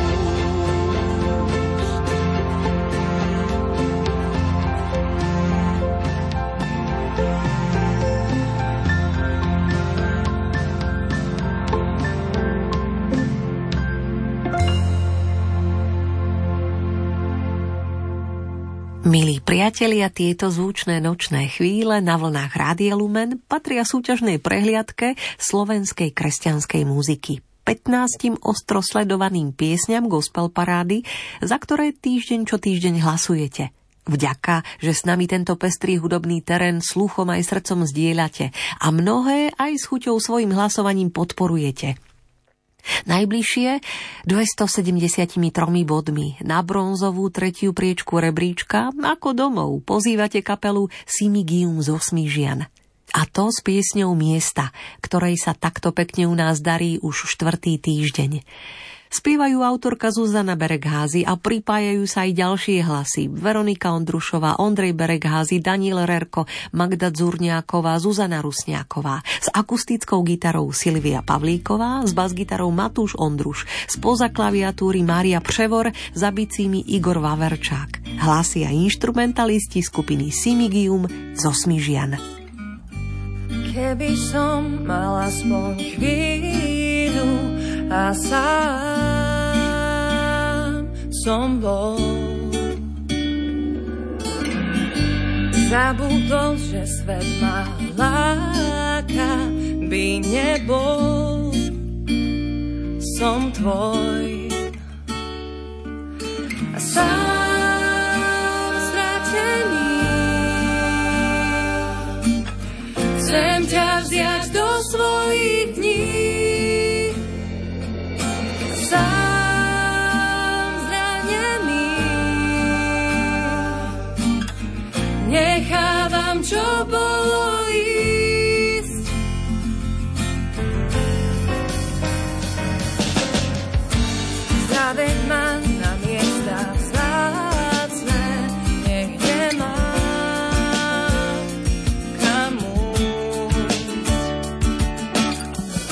Milí priatelia, tieto zvučné nočné chvíle na vlnách Rádia Lumen patria súťažnej prehliadke slovenskej kresťanskej muziky. pätnástim ostro sledovaným piesňam gospel parády, za ktoré týždeň čo týždeň hlasujete. Vďaka, že s nami tento pestrý hudobný terén sluchom aj srdcom zdieľate a mnohé aj s chuťou svojim hlasovaním podporujete. Najbližšie dvestosedemdesiattri bodmi na bronzovú tretiu priečku rebríčka ako domov pozývate kapelu Simigium z Osmížian. A to s piesňou Miesta, ktorej sa takto pekne u nás darí už štvrtý týždeň. Spievajú autorka Zuzana Beregházy a pripájajú sa aj ďalšie hlasy. Veronika Ondrušová, Ondrej Beregházy, Daniel Rerko, Magda Dzurňáková, Zuzana Rusňáková. S akustickou gitarou Silvia Pavlíková, s basgitarou Matúš Ondruš, spoza klaviatúry Mária Převor, za bicími Igor Vaverčák. Hlasy a inštrumentalisti skupiny Simigium z Osmížian. Keby som mala aspoň chvíľu a sám som bol, zabudol, že svet ma láka, by nebol som tvoj. A sám stratený chcem ťa vziať do svojich dní. Sám zranený nechávam, čo bolo ísť. Zaveď ma na miesta vzácne, nech nemám kam újsť.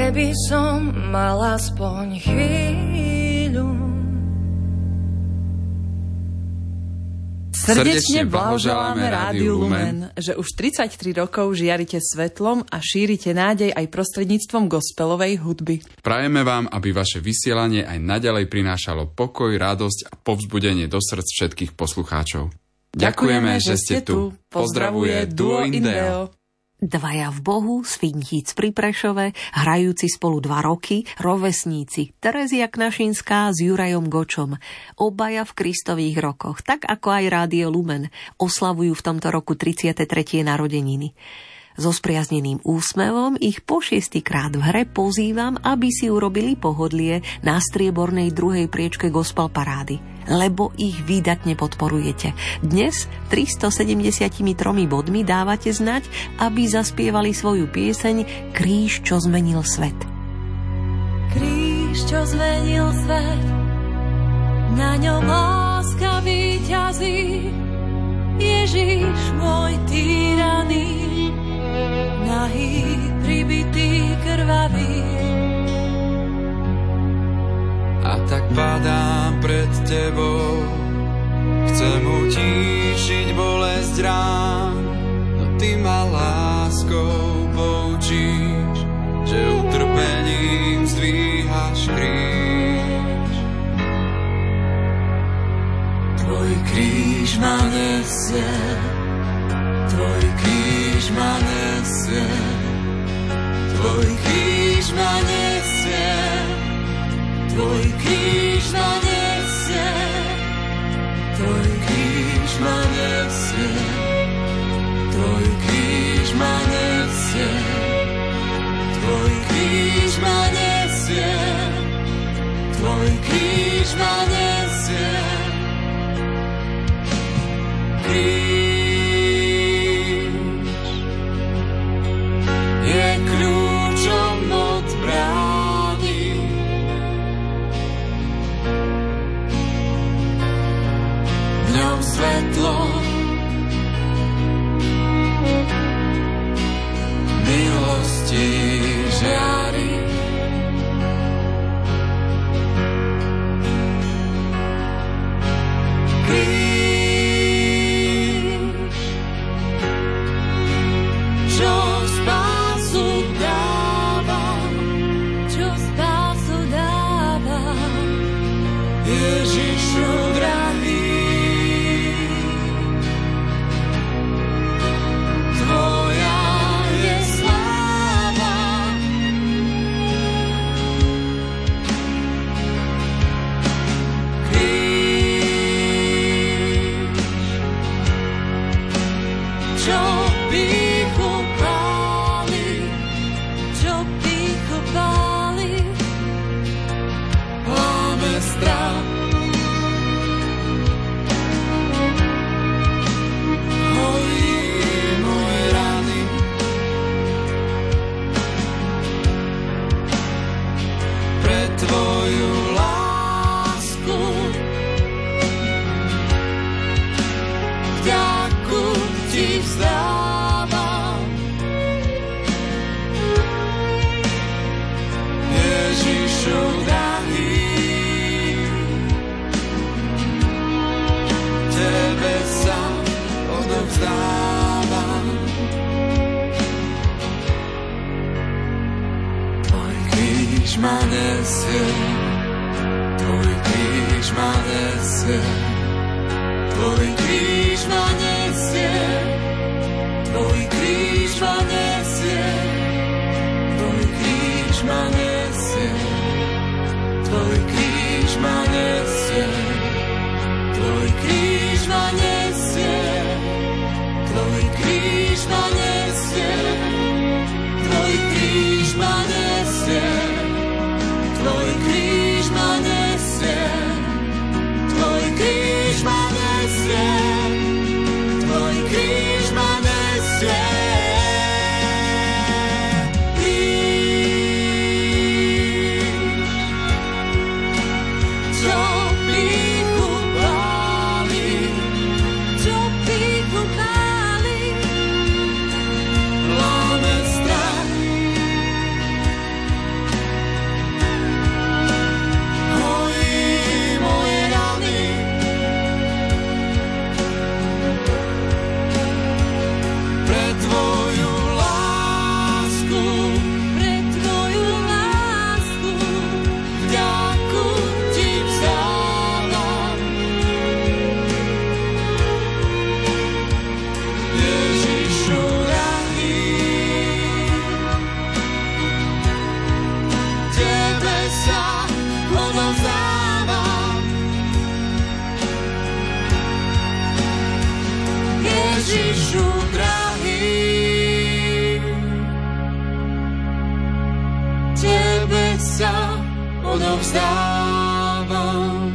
keby som mala aspoň chvíľu. Srdečne blahoželáme Rádiu Lumen, že už tridsaťtri rokov žiarite svetlom a šírite nádej aj prostredníctvom gospelovej hudby. Prajeme vám, aby vaše vysielanie aj naďalej prinášalo pokoj, radosť a povzbudenie do srdc všetkých poslucháčov. Ďakujeme, že ste tu. Pozdravuje Duo Indeo. Dvaja v Bohu, Svintíc pri Prešove, hrajúci spolu dva roky, rovesníci Terezia Knašinská s Jurajom Gočom. Obaja v Kristových rokoch, tak ako aj Rádio Lumen, oslavujú v tomto roku tridsiate tretie narodeniny. So spriazneným úsmevom ich po šiestikrát v hre pozývam, aby si urobili pohodlie na striebornej druhej priečke gospel parády, lebo ich výdatne podporujete. Dnes tristosedemdesiattri bodmi dávate znať, aby zaspievali svoju pieseň Kríž, čo zmenil svet. Kríž, čo zmenil svet, na ňom láska víťazí, Ježiš môj týraný, nahý, pribitý, krvavý. A tak padám pred tebou, chcem utíšiť bolesť rán, no ty ma láskou poučíš, že utrpením zdvíhaš kríž. Tvoj kríž ma nesie, tvoj kríž ma nesie, tvoj kríž ma nesie, tvoj kríž ma nesie, tvoj kríž ma nesie, tvoj kríž ma nesie, tvoj kríž ma nesie, tvoj kríž ma nesie. Kríž je kľúčom od brány, v ňom svetlo milosti žiari. Kríž, čo spásu dáva, čo spásu dáva, Ježišu drahý. Tvoja je sláva, kríž, čo pýchu páli, čo pýchu páli, láme strach. Tvoju lásku, vďaku ti vzdávam, Ježišu drahý, tebe sa odovzdávam. Tvoj kríž ma nesie, tvoj kríž ma nesie, tvoj kríž ma nesie, tvoj kríž ma nesie, tvoj kríž ma nesie, tvoj kríž ma nesie, tvoj kríž ma nesie, tvoj kríž ma nesie, tvoj kríž ma nesie, tvoj kríž ma nesie, tvoj kríž ma nesie, tvoj kríž ma nesie. odovzdávam.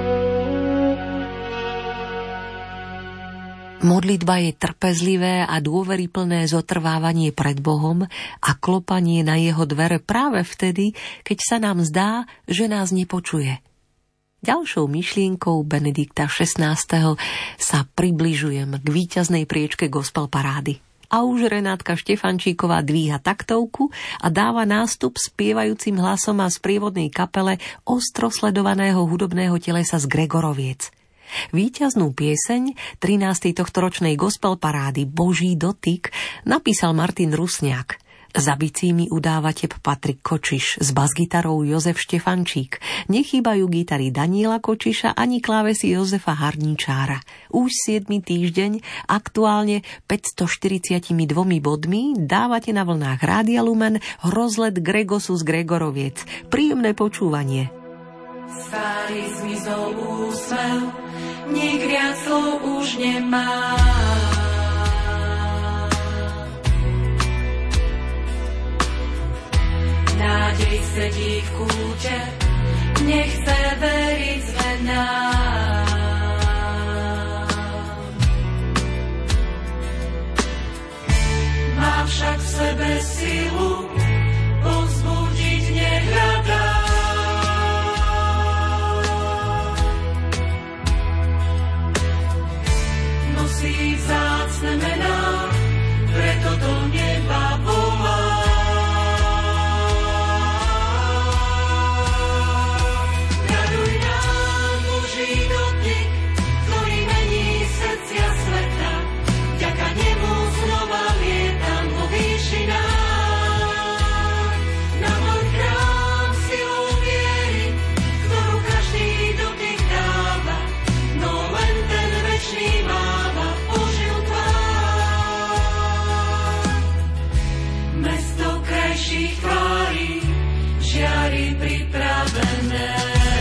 Modlitba je trpezlivé a dôveryplné zotrvávanie pred Bohom a klopanie na jeho dvere práve vtedy, keď sa nám zdá, že nás nepočuje. Ďalšou myšlienkou Benedikta šestnásteho sa približujem k víťaznej priečke gospel parády. A už Renátka Štefančíková dvíha taktovku a dáva nástup spievajúcim hlasom a sprievodnej kapele ostro sledovaného hudobného telesa z Gregoroviec. Víťaznú pieseň trinástej tohtoročnej gospel parády Boží dotyk napísal Martin Rusňák. Za bicími udáva tep Patrik Kočiš, s basgitarou Jozef Štefančík. Nechýbajú gitary Daniela Kočiša ani klávesy Jozefa Harníčára. Už siedmy týždeň, aktuálne päťstoštyridsaťdva bodmi, dávate na vlnách Rádia Lumen rozlet Gregosu z Gregoroviec. Príjemné počúvanie. Starý zmizol úsmev, nik viac slov už nemá. Nádej sedí v kúte, nechce veriť zmenám. Má však v sebe silu, povzbudiť nehľadá. Nosí vzácne mená, preto do neba volá. Raduj nám Boží dotyk, ktorý mení srdcia sveta. Vďaka nemu znova lietam vo výšinách. Na môj chrám silou viery, ktorú každý dotyk dáva, no len ten večný máva Božiu tvár. Mesto krajších tvári, žiary pripravené.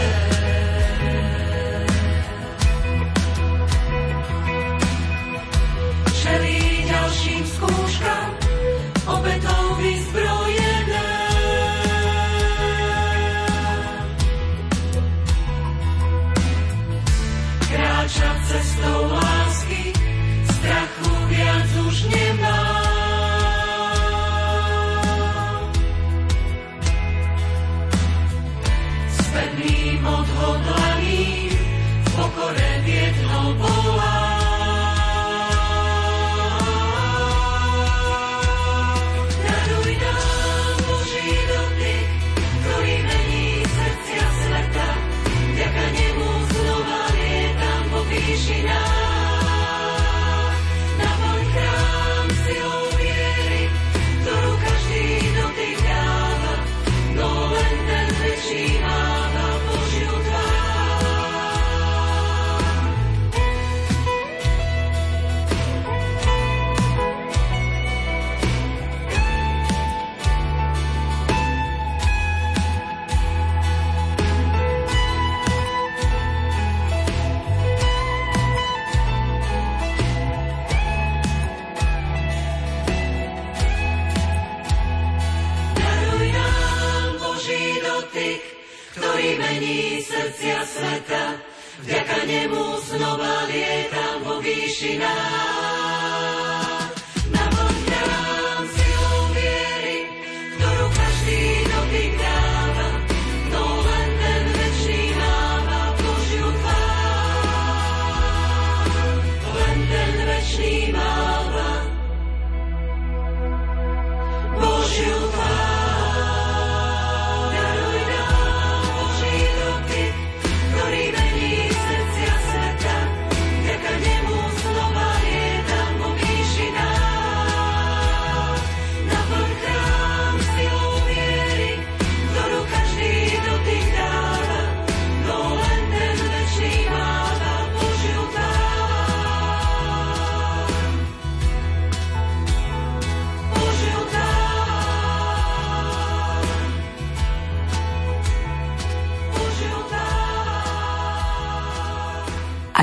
Čelí ďalším skúškam, obetou vyzbrojené. Kráča cestou lásky, strachu viac už nemá. S pevným odhodlaním v pokore viednou volá. Raduj nám Boží dotyk, ktorý mení srdcia sveta. Vďaka nemu znova lietam vo výšinách. Na môj chrám silou viery, ktorú každý dotyk dáva, no len ten väčší máva Božiu tvár. Daruj nám Boží dotyk, ktorý mení srdcia sveta. Vďaka nemu znova lietam vo výšinách. Na môj chrám silou viery, ktorú každý dotyk dáva, no len ten večný máva Božiu tvár. Len ten večný máva Božiu tvár. Daruj nám Boží dotyk, ktorý mení srdcia sveta. Vďaka nemu znova lietam vo výšinách.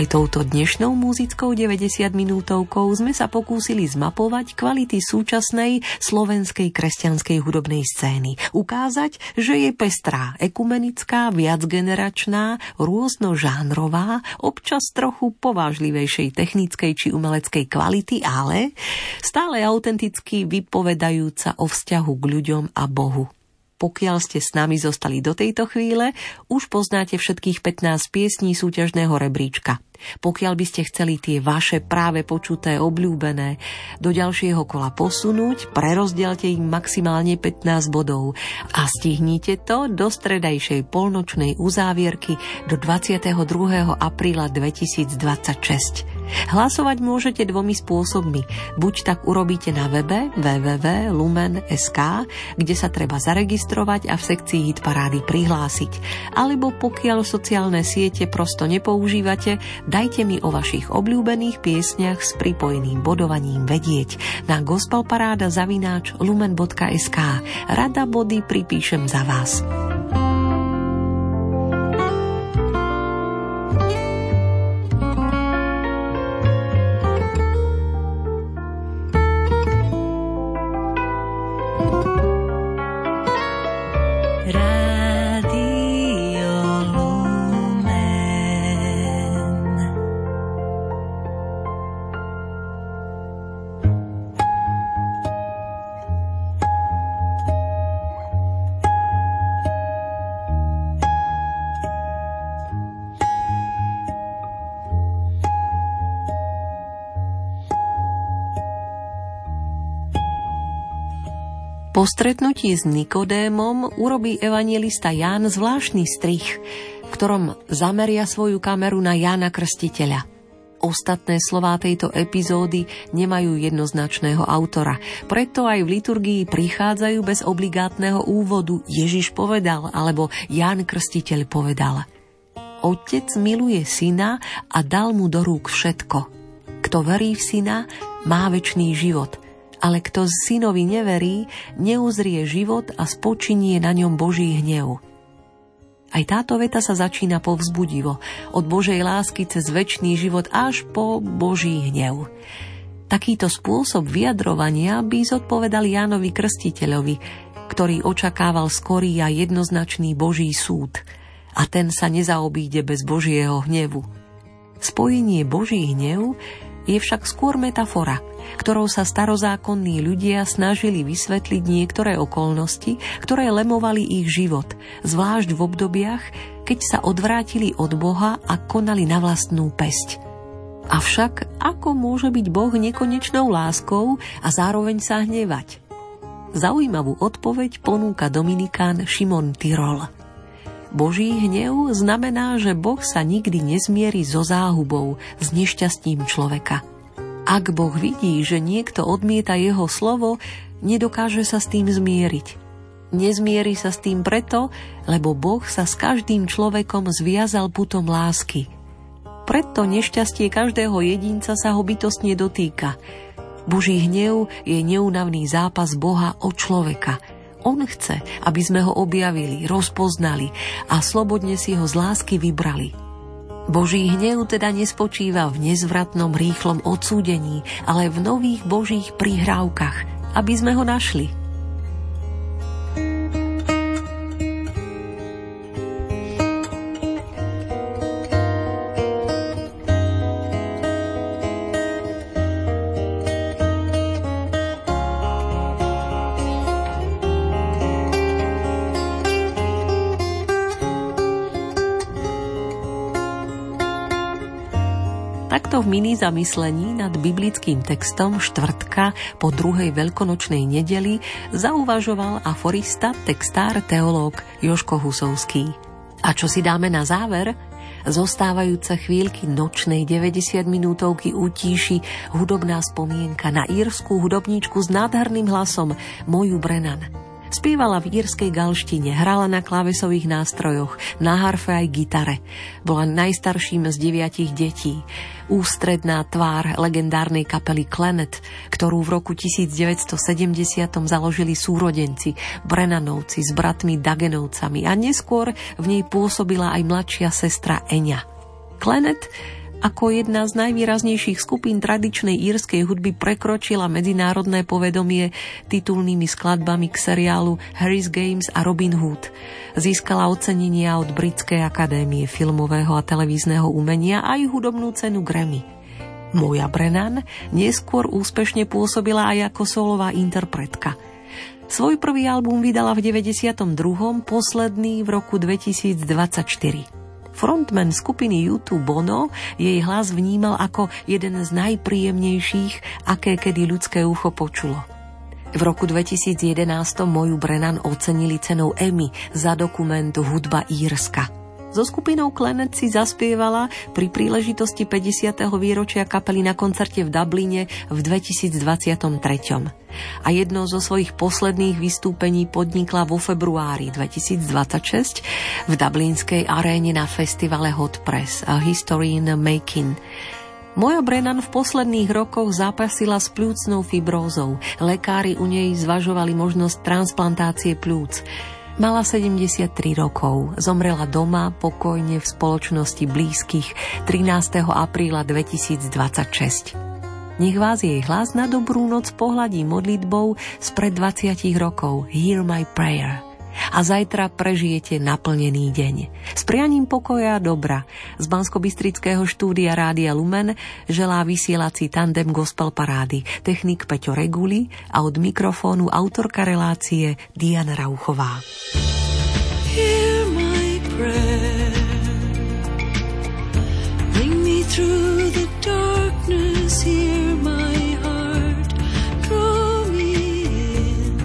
Aj touto dnešnou muzickou deväťdesiatminútovkou sme sa pokúsili zmapovať kvality súčasnej slovenskej kresťanskej hudobnej scény. Ukázať, že je pestrá, ekumenická, viacgeneračná, rôznožánrová, občas trochu povážlivejšej technickej či umeleckej kvality, ale stále autenticky vypovedajúca o vzťahu k ľuďom a Bohu. Pokiaľ ste s nami zostali do tejto chvíle, už poznáte všetkých pätnásť piesní súťažného rebríčka. Pokiaľ by ste chceli tie vaše práve počuté obľúbené do ďalšieho kola posunúť, prerozdielte im maximálne pätnásť bodov a stihnite to do stredajšej polnočnej uzávierky do dvadsiateho druhého apríla dvetisícdvadsaťšesť. Hlasovať môžete dvomi spôsobmi. Buď tak urobíte na webe w w w bodka lumen bodka es ká, kde sa treba zaregistrovať a v sekcii hitparády prihlásiť. Alebo pokiaľ sociálne siete prosto nepoužívate, dajte mi o vašich obľúbených piesniach s pripojeným bodovaním vedieť na gospelparáda zavináč lumen bodka es ká. Rada body pripíšem za vás. Po stretnutí s Nikodémom urobí evanjelista Ján zvláštny strih, v ktorom zameria svoju kameru na Jána Krstiteľa. Ostatné slová tejto epizódy nemajú jednoznačného autora, preto aj v liturgii prichádzajú bez obligátneho úvodu Ježiš povedal alebo Ján Krstiteľ povedal. Otec miluje syna a dal mu do rúk všetko. Kto verí v syna, má večný život. Ale kto synovi neverí, neuzrie život a spočinie na ňom Boží hnev. Aj táto veta sa začína povzbudivo, od Božej lásky cez večný život až po Boží hnev. Takýto spôsob vyjadrovania by zodpovedal Jánovi Krstiteľovi, ktorý očakával skorý a jednoznačný Boží súd. A ten sa nezaobíde bez Božieho hnevu. Spojenie Boží hnev je však skôr metafora, ktorou sa starozákonní ľudia snažili vysvetliť niektoré okolnosti, ktoré lemovali ich život, zvlášť v obdobiach, keď sa odvrátili od Boha a konali na vlastnú päsť. Avšak ako môže byť Boh nekonečnou láskou a zároveň sa hnevať? Zaujímavú odpoveď ponúka dominikán Šimon Tyrol. Boží hnev znamená, že Boh sa nikdy nezmierí so záhubou, s nešťastím človeka. Ak Boh vidí, že niekto odmieta jeho slovo, nedokáže sa s tým zmieriť. Nezmierí sa s tým preto, lebo Boh sa s každým človekom zviazal putom lásky. Preto nešťastie každého jedinca sa ho bytostne dotýka. Boží hnev je neúnavný zápas Boha o človeka. On chce, aby sme ho objavili, rozpoznali a slobodne si ho z lásky vybrali. Boží hnev teda nespočíva v nezvratnom rýchlom odsúdení, ale v nových božích prihrávkach, aby sme ho našli. Takto v mini zamyslení nad biblickým textom štvrtka po druhej veľkonočnej nedeli zauvažoval aforista, textár, teológ Jožko Husovský. A čo si dáme na záver? Zostávajúce chvíľky nočnej deväťdesiatminútovky utíši hudobná spomienka na írskú hudobníčku s nádherným hlasom Moju Brennan. Spievala v írskej galštine, hrala na klávesových nástrojoch, na harfe aj gitare. Bola najstarším z deviatich detí. Ústredná tvár legendárnej kapely Clannad, ktorú v roku devätnásťstosedemdesiat založili súrodenci, Brennanovci s bratmi Dagenovcami a neskôr v nej pôsobila aj mladšia sestra Eňa. Clannad Ako jedna z najvýraznejších skupín tradičnej írskej hudby prekročila medzinárodné povedomie titulnými skladbami k seriálu Harry's Games a Robin Hood. Získala ocenenia od Britskej akadémie filmového a televízneho umenia aj hudobnú cenu Grammy. Moja Brennan neskôr úspešne pôsobila aj ako solová interpretka. Svoj prvý album vydala v deväťdesiatom druhom, posledný v roku dvetisícdvadsaťštyri. Frontman skupiny U dva Bono jej hlas vnímal ako jeden z najpríjemnejších, aké kedy ľudské ucho počulo. V roku dvetisícjedenásť moju Brennan ocenili cenou Emmy za dokument Hudba Írska. So skupinou Clannad si zaspievala pri príležitosti päťdesiateho výročia kapely na koncerte v Dubline v dvetisícdvadsaťtri. A jedno zo svojich posledných vystúpení podnikla vo februári dvetisícdvadsaťšesť v dublinskej aréne na festivale Hot Press A History in the Making. Moja Brennan v posledných rokoch zápasila s pľúcnou fibrózou. Lekári u nej zvažovali možnosť transplantácie pľúc. Mala sedemdesiattri rokov, zomrela doma pokojne v spoločnosti blízkych trinásteho apríla dvetisícdvadsaťšesť. Nech vás jej hlas na dobrú noc pohľadí modlitbou spred dvadsiatich rokov Hear My Prayer. A zajtra prežijete naplnený deň. S prianím pokoja a dobra z Banskobystrického štúdia Rádia Lumen želá vysielací tandem Gospel Parády, technik Peťo Reguli a od mikrofónu autorka relácie Diana Rauchová. Hear my prayer, bring me through the darkness, hear my heart, draw me in.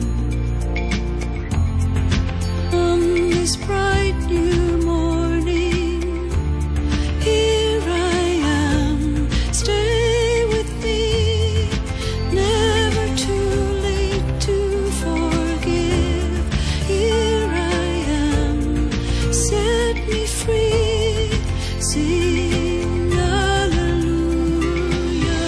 On this bright new morning, here I am, stay with me, never too late to forgive. Here I am, set me free, sing hallelujah.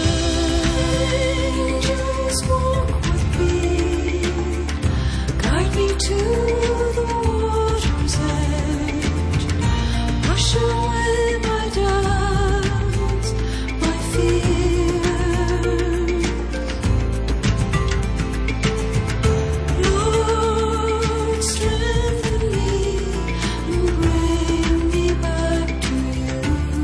Angels walk with me, guide me to the water's edge, wash away my doubts, my fears. Lord, strengthen me and bring me back to you.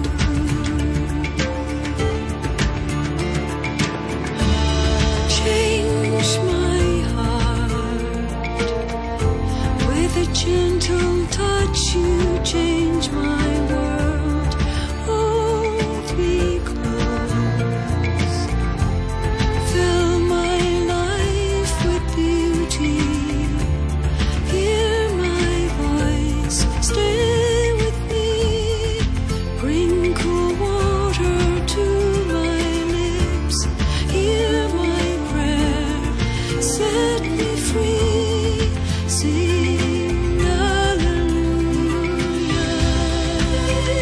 Change my heart with a gentle touch. You change my world. Hold me close. Fill my life with beauty. Hear my voice. Stay with me. Bring cool water to my lips. Hear my prayer. Set me free. Sing hallelujah.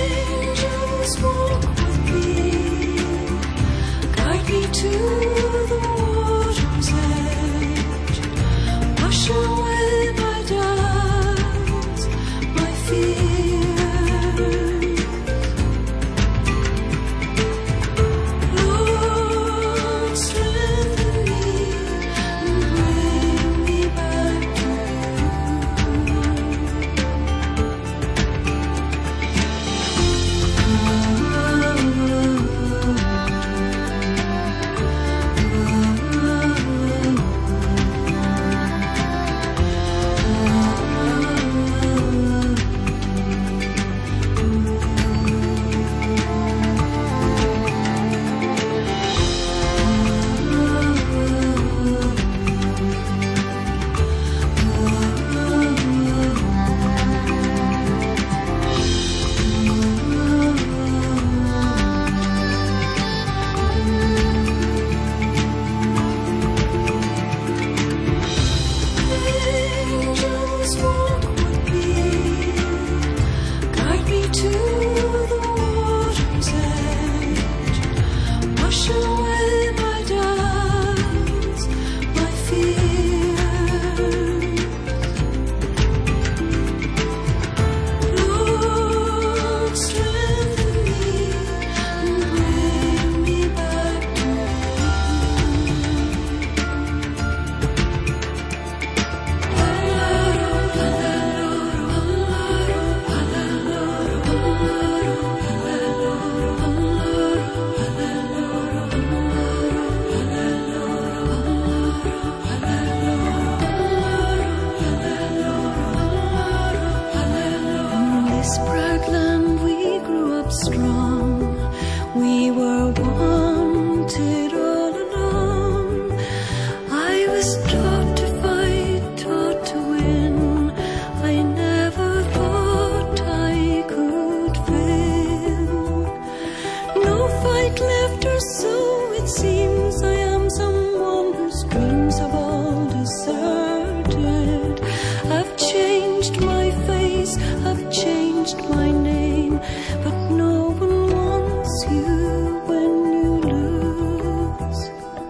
have changed my name, but no one wants you when you lose.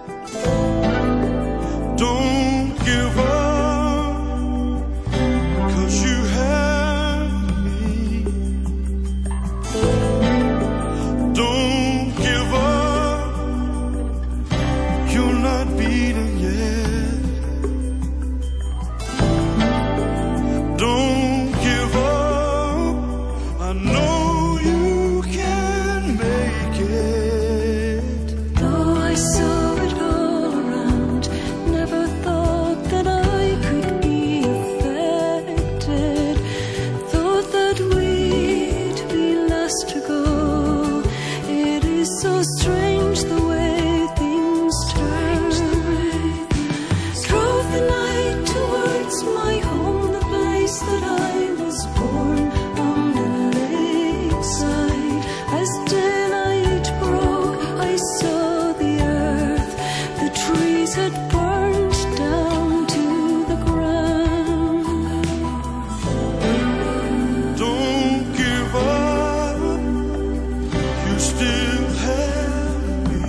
Don't give up, 'cause you have me. Don't give up, you're not beaten yet. Don't give up, I know you can make it. Though I saw it all around, never thought that I could be affected. Thought that we'd be last to go. It is so strange the way things turn. Drove the night towards my home, the place that I was born, on the lakeside. As daylight broke, I saw the earth. The trees had burned down to the ground. Don't give up, you still have me.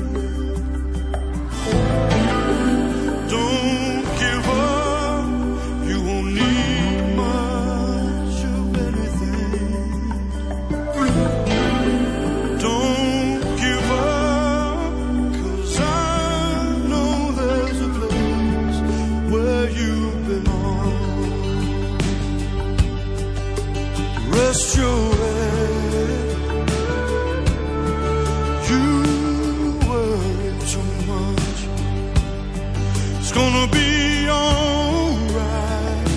Don't give up, you won't need much of anything. Don't give up, 'cause I know there's a place where you belong. Rest your head, you worry too much. It's gonna be alright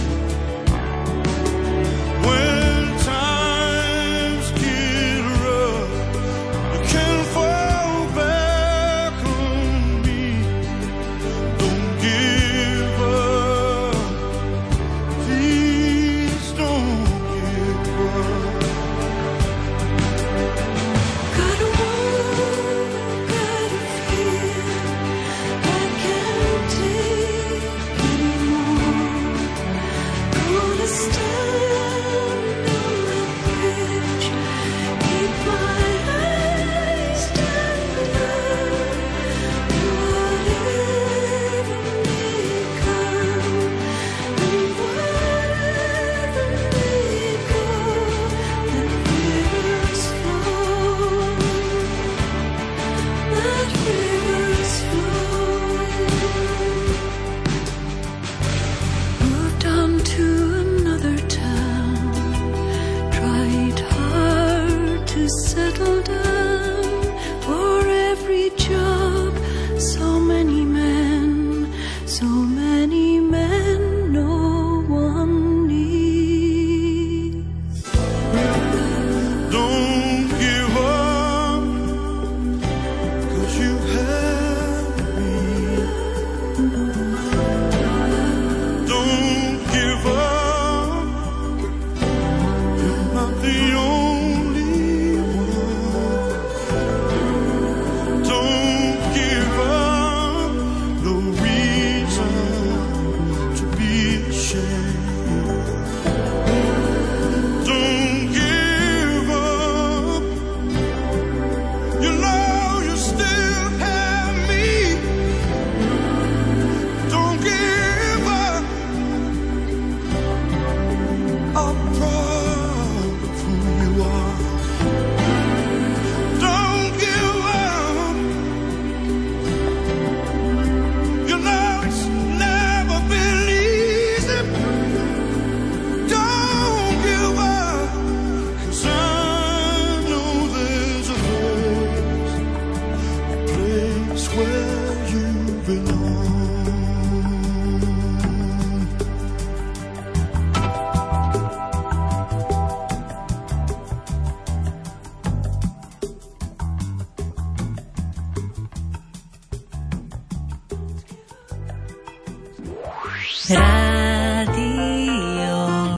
when times get rough. You can fall back on me. Don't give up, please don't give up. Gotta walk, gotta feel, I can't take anymore. Gonna stand on the bridge, keep my eyes down below. Whatever may come, and wherever may go, let rivers flow, let rivers flow. Moved on to another town, tried hard to settle down. For every job, so many men, so many men, no one needs. Don't give up, 'cause you have me. Don't give up, you're not the only one. Don't give up, no reason to be ashamed. Don't give up, you know you still have me. Don't give up, I'm proud of who you are. Don't give up, you know it's never been easy. Don't give up, 'cause I know there's a place, a place where you belong. Rádio